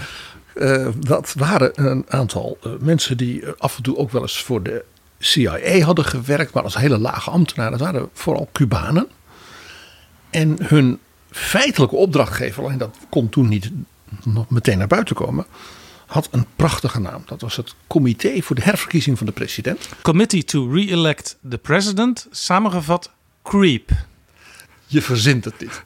dat waren een aantal mensen die af en toe ook wel eens voor de CIA hadden gewerkt. Maar als hele lage ambtenaren. Dat waren vooral Cubanen. En hun feitelijke opdrachtgever, alleen dat kon toen niet nog meteen naar buiten komen, had een prachtige naam. Dat was het Comité voor de Herverkiezing van de President. Committee to Re-elect the President, samengevat CREEP. Je verzint het niet.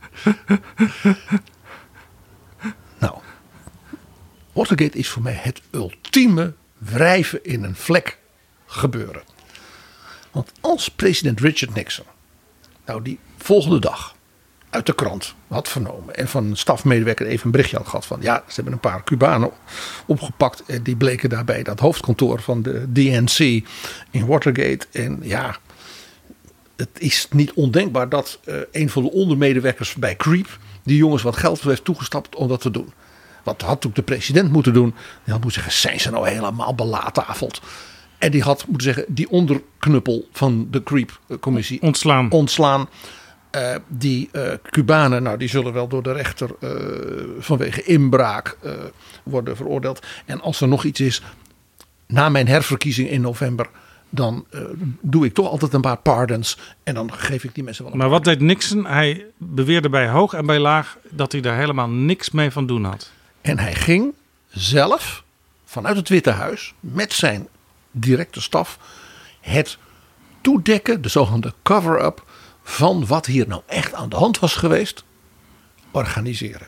Nou, Watergate is voor mij het ultieme wrijven in een vlek gebeuren. Want als president Richard Nixon nou die volgende dag uit de krant had vernomen en van een stafmedewerker even een berichtje had gehad van ja, ze hebben een paar Cubanen opgepakt en die bleken daarbij dat hoofdkantoor van de DNC in Watergate. En ja, het is niet ondenkbaar dat een van de ondermedewerkers bij CREEP die jongens wat geld heeft toegestapt om dat te doen. Wat had natuurlijk de president moeten doen? Die had moeten zeggen, zijn ze nou helemaal belatafeld? En die had moeten zeggen, die onderknuppel van de Creep-commissie ontslaan. Die Cubanen, nou die zullen wel door de rechter vanwege inbraak worden veroordeeld. En als er nog iets is, na mijn herverkiezing in november, dan doe ik toch altijd een paar pardons. En dan geef ik die mensen wel een Maar wat deed Nixon? Hij beweerde bij hoog en bij laag dat hij daar helemaal niks mee van doen had. En hij ging zelf vanuit het Witte Huis met zijn directe staf het toedekken, de zogenaamde cover-up, van wat hier nou echt aan de hand was geweest, organiseren.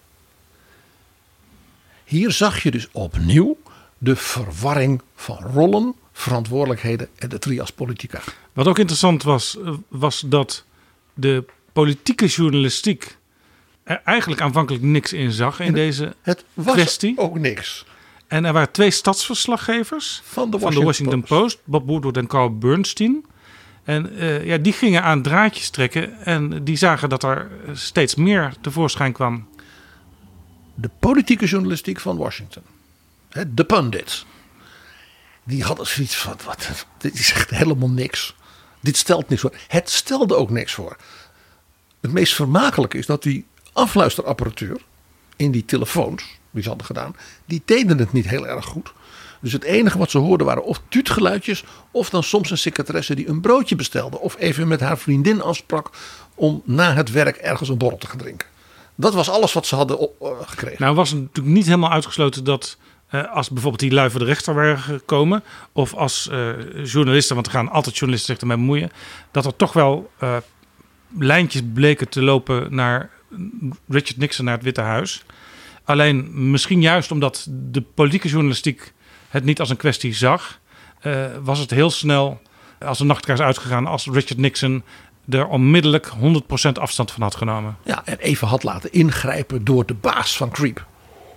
Hier zag je dus opnieuw de verwarring van rollen, verantwoordelijkheden en de trias politica. Wat ook interessant was dat de politieke journalistiek er eigenlijk aanvankelijk niks in zag in deze kwestie. Het was ook niks. En er waren 2 stadsverslaggevers van de Washington Post, Bob Woodward en Carl Bernstein. En die gingen aan draadjes trekken en die zagen dat er steeds meer tevoorschijn kwam. De politieke journalistiek van Washington, de pundits, die hadden zoiets van, dit zegt helemaal niks. Dit stelt niks voor. Het stelde ook niks voor. Het meest vermakelijke is dat die afluisterapparatuur in die telefoons die ze hadden gedaan, die deden het niet heel erg goed. Dus het enige wat ze hoorden waren of tuutgeluidjes, of dan soms een secretaresse die een broodje bestelde, of even met haar vriendin afsprak om na het werk ergens een borrel te gaan drinken. Dat was alles wat ze hadden gekregen. Nou was het natuurlijk niet helemaal uitgesloten dat als bijvoorbeeld die lui voor de rechter waren gekomen, of als journalisten, want er gaan altijd journalisten zich ermee bemoeien, dat er toch wel lijntjes bleken te lopen naar Richard Nixon, naar het Witte Huis. Alleen misschien juist omdat de politieke journalistiek het niet als een kwestie zag, was het heel snel als een nachtkaars uitgegaan als Richard Nixon er onmiddellijk 100% afstand van had genomen. Ja, en even had laten ingrijpen door de baas van Creep.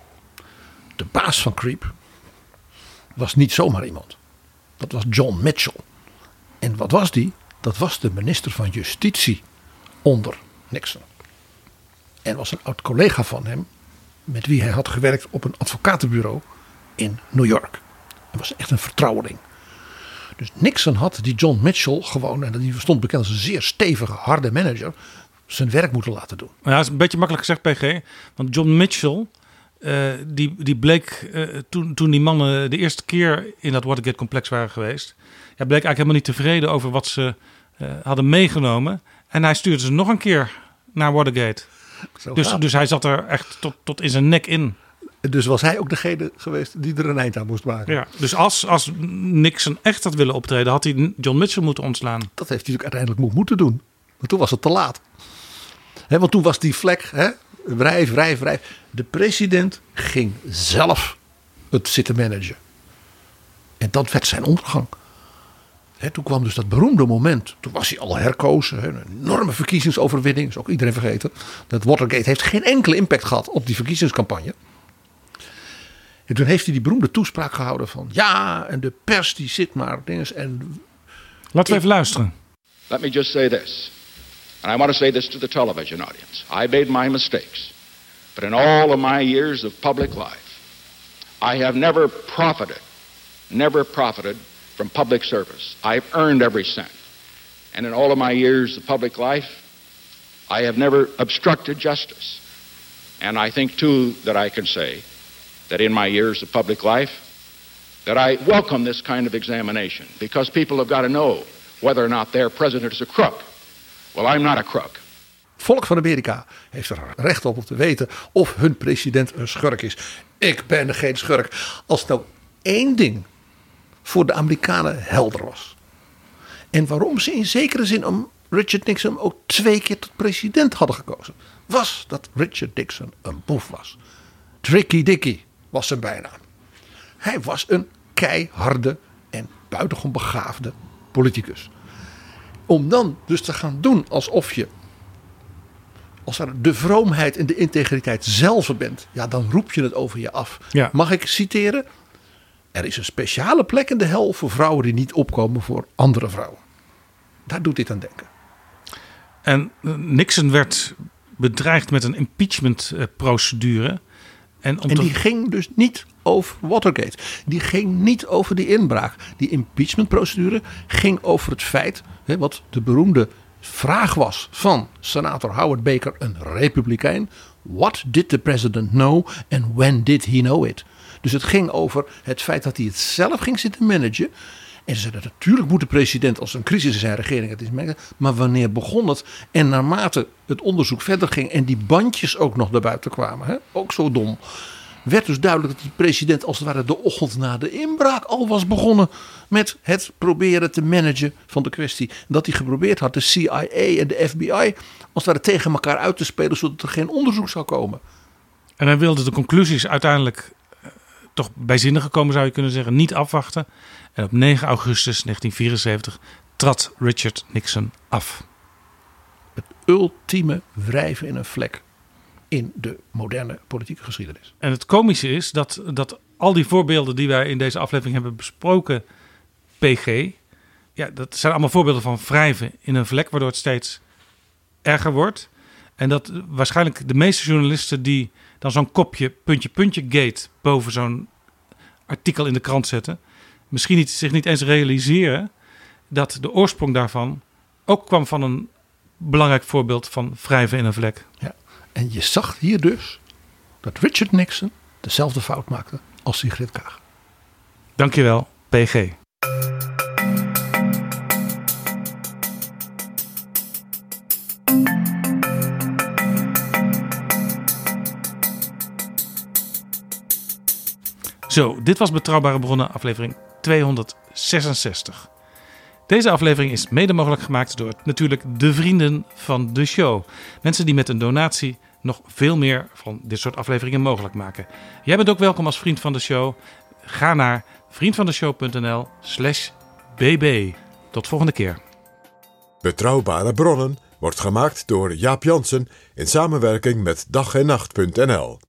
De baas van Creep was niet zomaar iemand. Dat was John Mitchell. En wat was die? Dat was de minister van Justitie onder Nixon. En was een oud collega van hem, met wie hij had gewerkt op een advocatenbureau in New York. Hij was echt een vertrouweling. Dus Nixon had die John Mitchell gewoon, en die stond bekend als een zeer stevige, harde manager, zijn werk moeten laten doen. Ja, dat is een beetje makkelijk gezegd, PG. Want John Mitchell, die bleek toen die mannen de eerste keer in dat Watergate-complex waren geweest, bleek eigenlijk helemaal niet tevreden over wat ze hadden meegenomen. En hij stuurde ze nog een keer naar Watergate. Dus hij zat er echt tot in zijn nek in. Dus was hij ook degene geweest die er een eind aan moest maken. Ja, dus als Nixon echt had willen optreden, had hij John Mitchell moeten ontslaan. Dat heeft hij natuurlijk uiteindelijk moeten doen. Maar toen was het te laat. Want toen was die vlek, wrijf. De president ging zelf het zitten managen. En dat werd zijn ondergang. Toen kwam dus dat beroemde moment. Toen was hij al herkozen. Een enorme verkiezingsoverwinning. Dat is ook iedereen vergeten. Dat Watergate heeft geen enkele impact gehad op die verkiezingscampagne. En toen heeft hij die beroemde toespraak gehouden van ja, en de pers die zit maar dinges. En laten we even luisteren. Let me just say this. And I want to say this to the television audience. I made my mistakes. But in all of my years of public life, I have never profited from public service. I've earned every cent. And in all of my years of public life, I have never obstructed justice. And I think too that I can say that in my years of public life, that I welcome this kind of examination because people have got to know whether or not their president is a crook. Well, I'm not a crook. Het volk van Amerika heeft er recht op om te weten of hun president een schurk is. Ik ben geen schurk. Als nou één ding voor de Amerikanen helder was. En waarom ze in zekere zin om Richard Nixon ook 2 keer tot president hadden gekozen. Was dat Richard Nixon een boef was. Tricky Dicky was zijn bijnaam. Hij was een keiharde en buitengewoon begaafde politicus. Om dan dus te gaan doen alsof je als er de vroomheid en de integriteit zelf bent. Ja, dan roep je het over je af. Ja. Mag ik citeren? Er is een speciale plek in de hel voor vrouwen die niet opkomen voor andere vrouwen. Daar doet dit aan denken. En Nixon werd bedreigd met een impeachmentprocedure. En die ging dus niet over Watergate. Die ging niet over die inbraak. Die impeachmentprocedure ging over het feit, wat de beroemde vraag was van senator Howard Baker, een republikein. What did the president know and when did he know it? Dus het ging over het feit dat hij het zelf ging zitten managen. En ze zeiden natuurlijk moet de president als een crisis in zijn regering het is managen. Maar wanneer begon het? En naarmate het onderzoek verder ging en die bandjes ook nog naar buiten kwamen. Ook zo dom. Werd dus duidelijk dat de president als het ware de ochtend na de inbraak al was begonnen met het proberen te managen van de kwestie. Dat hij geprobeerd had de CIA en de FBI als het ware tegen elkaar uit te spelen zodat er geen onderzoek zou komen. En hij wilde de conclusies uiteindelijk toch bijzinnig gekomen zou je kunnen zeggen, niet afwachten. En op 9 augustus 1974 trad Richard Nixon af. Het ultieme wrijven in een vlek in de moderne politieke geschiedenis. En het komische is dat al die voorbeelden die wij in deze aflevering hebben besproken, PG, ja, dat zijn allemaal voorbeelden van wrijven in een vlek, waardoor het steeds erger wordt. En dat waarschijnlijk de meeste journalisten die dan zo'n kopje puntje gate boven zo'n artikel in de krant zetten, misschien zich niet eens realiseren dat de oorsprong daarvan ook kwam van een belangrijk voorbeeld van wrijven in een vlek. Ja. En je zag hier dus dat Richard Nixon dezelfde fout maakte als Sigrid Kaag. Dankjewel, PG. Zo, dit was Betrouwbare Bronnen, aflevering 266. Deze aflevering is mede mogelijk gemaakt door natuurlijk de vrienden van de show. Mensen die met een donatie nog veel meer van dit soort afleveringen mogelijk maken. Jij bent ook welkom als vriend van de show. Ga naar vriendvandeshow.nl/bb. Tot volgende keer. Betrouwbare Bronnen wordt gemaakt door Jaap Jansen in samenwerking met dag-en-nacht.nl.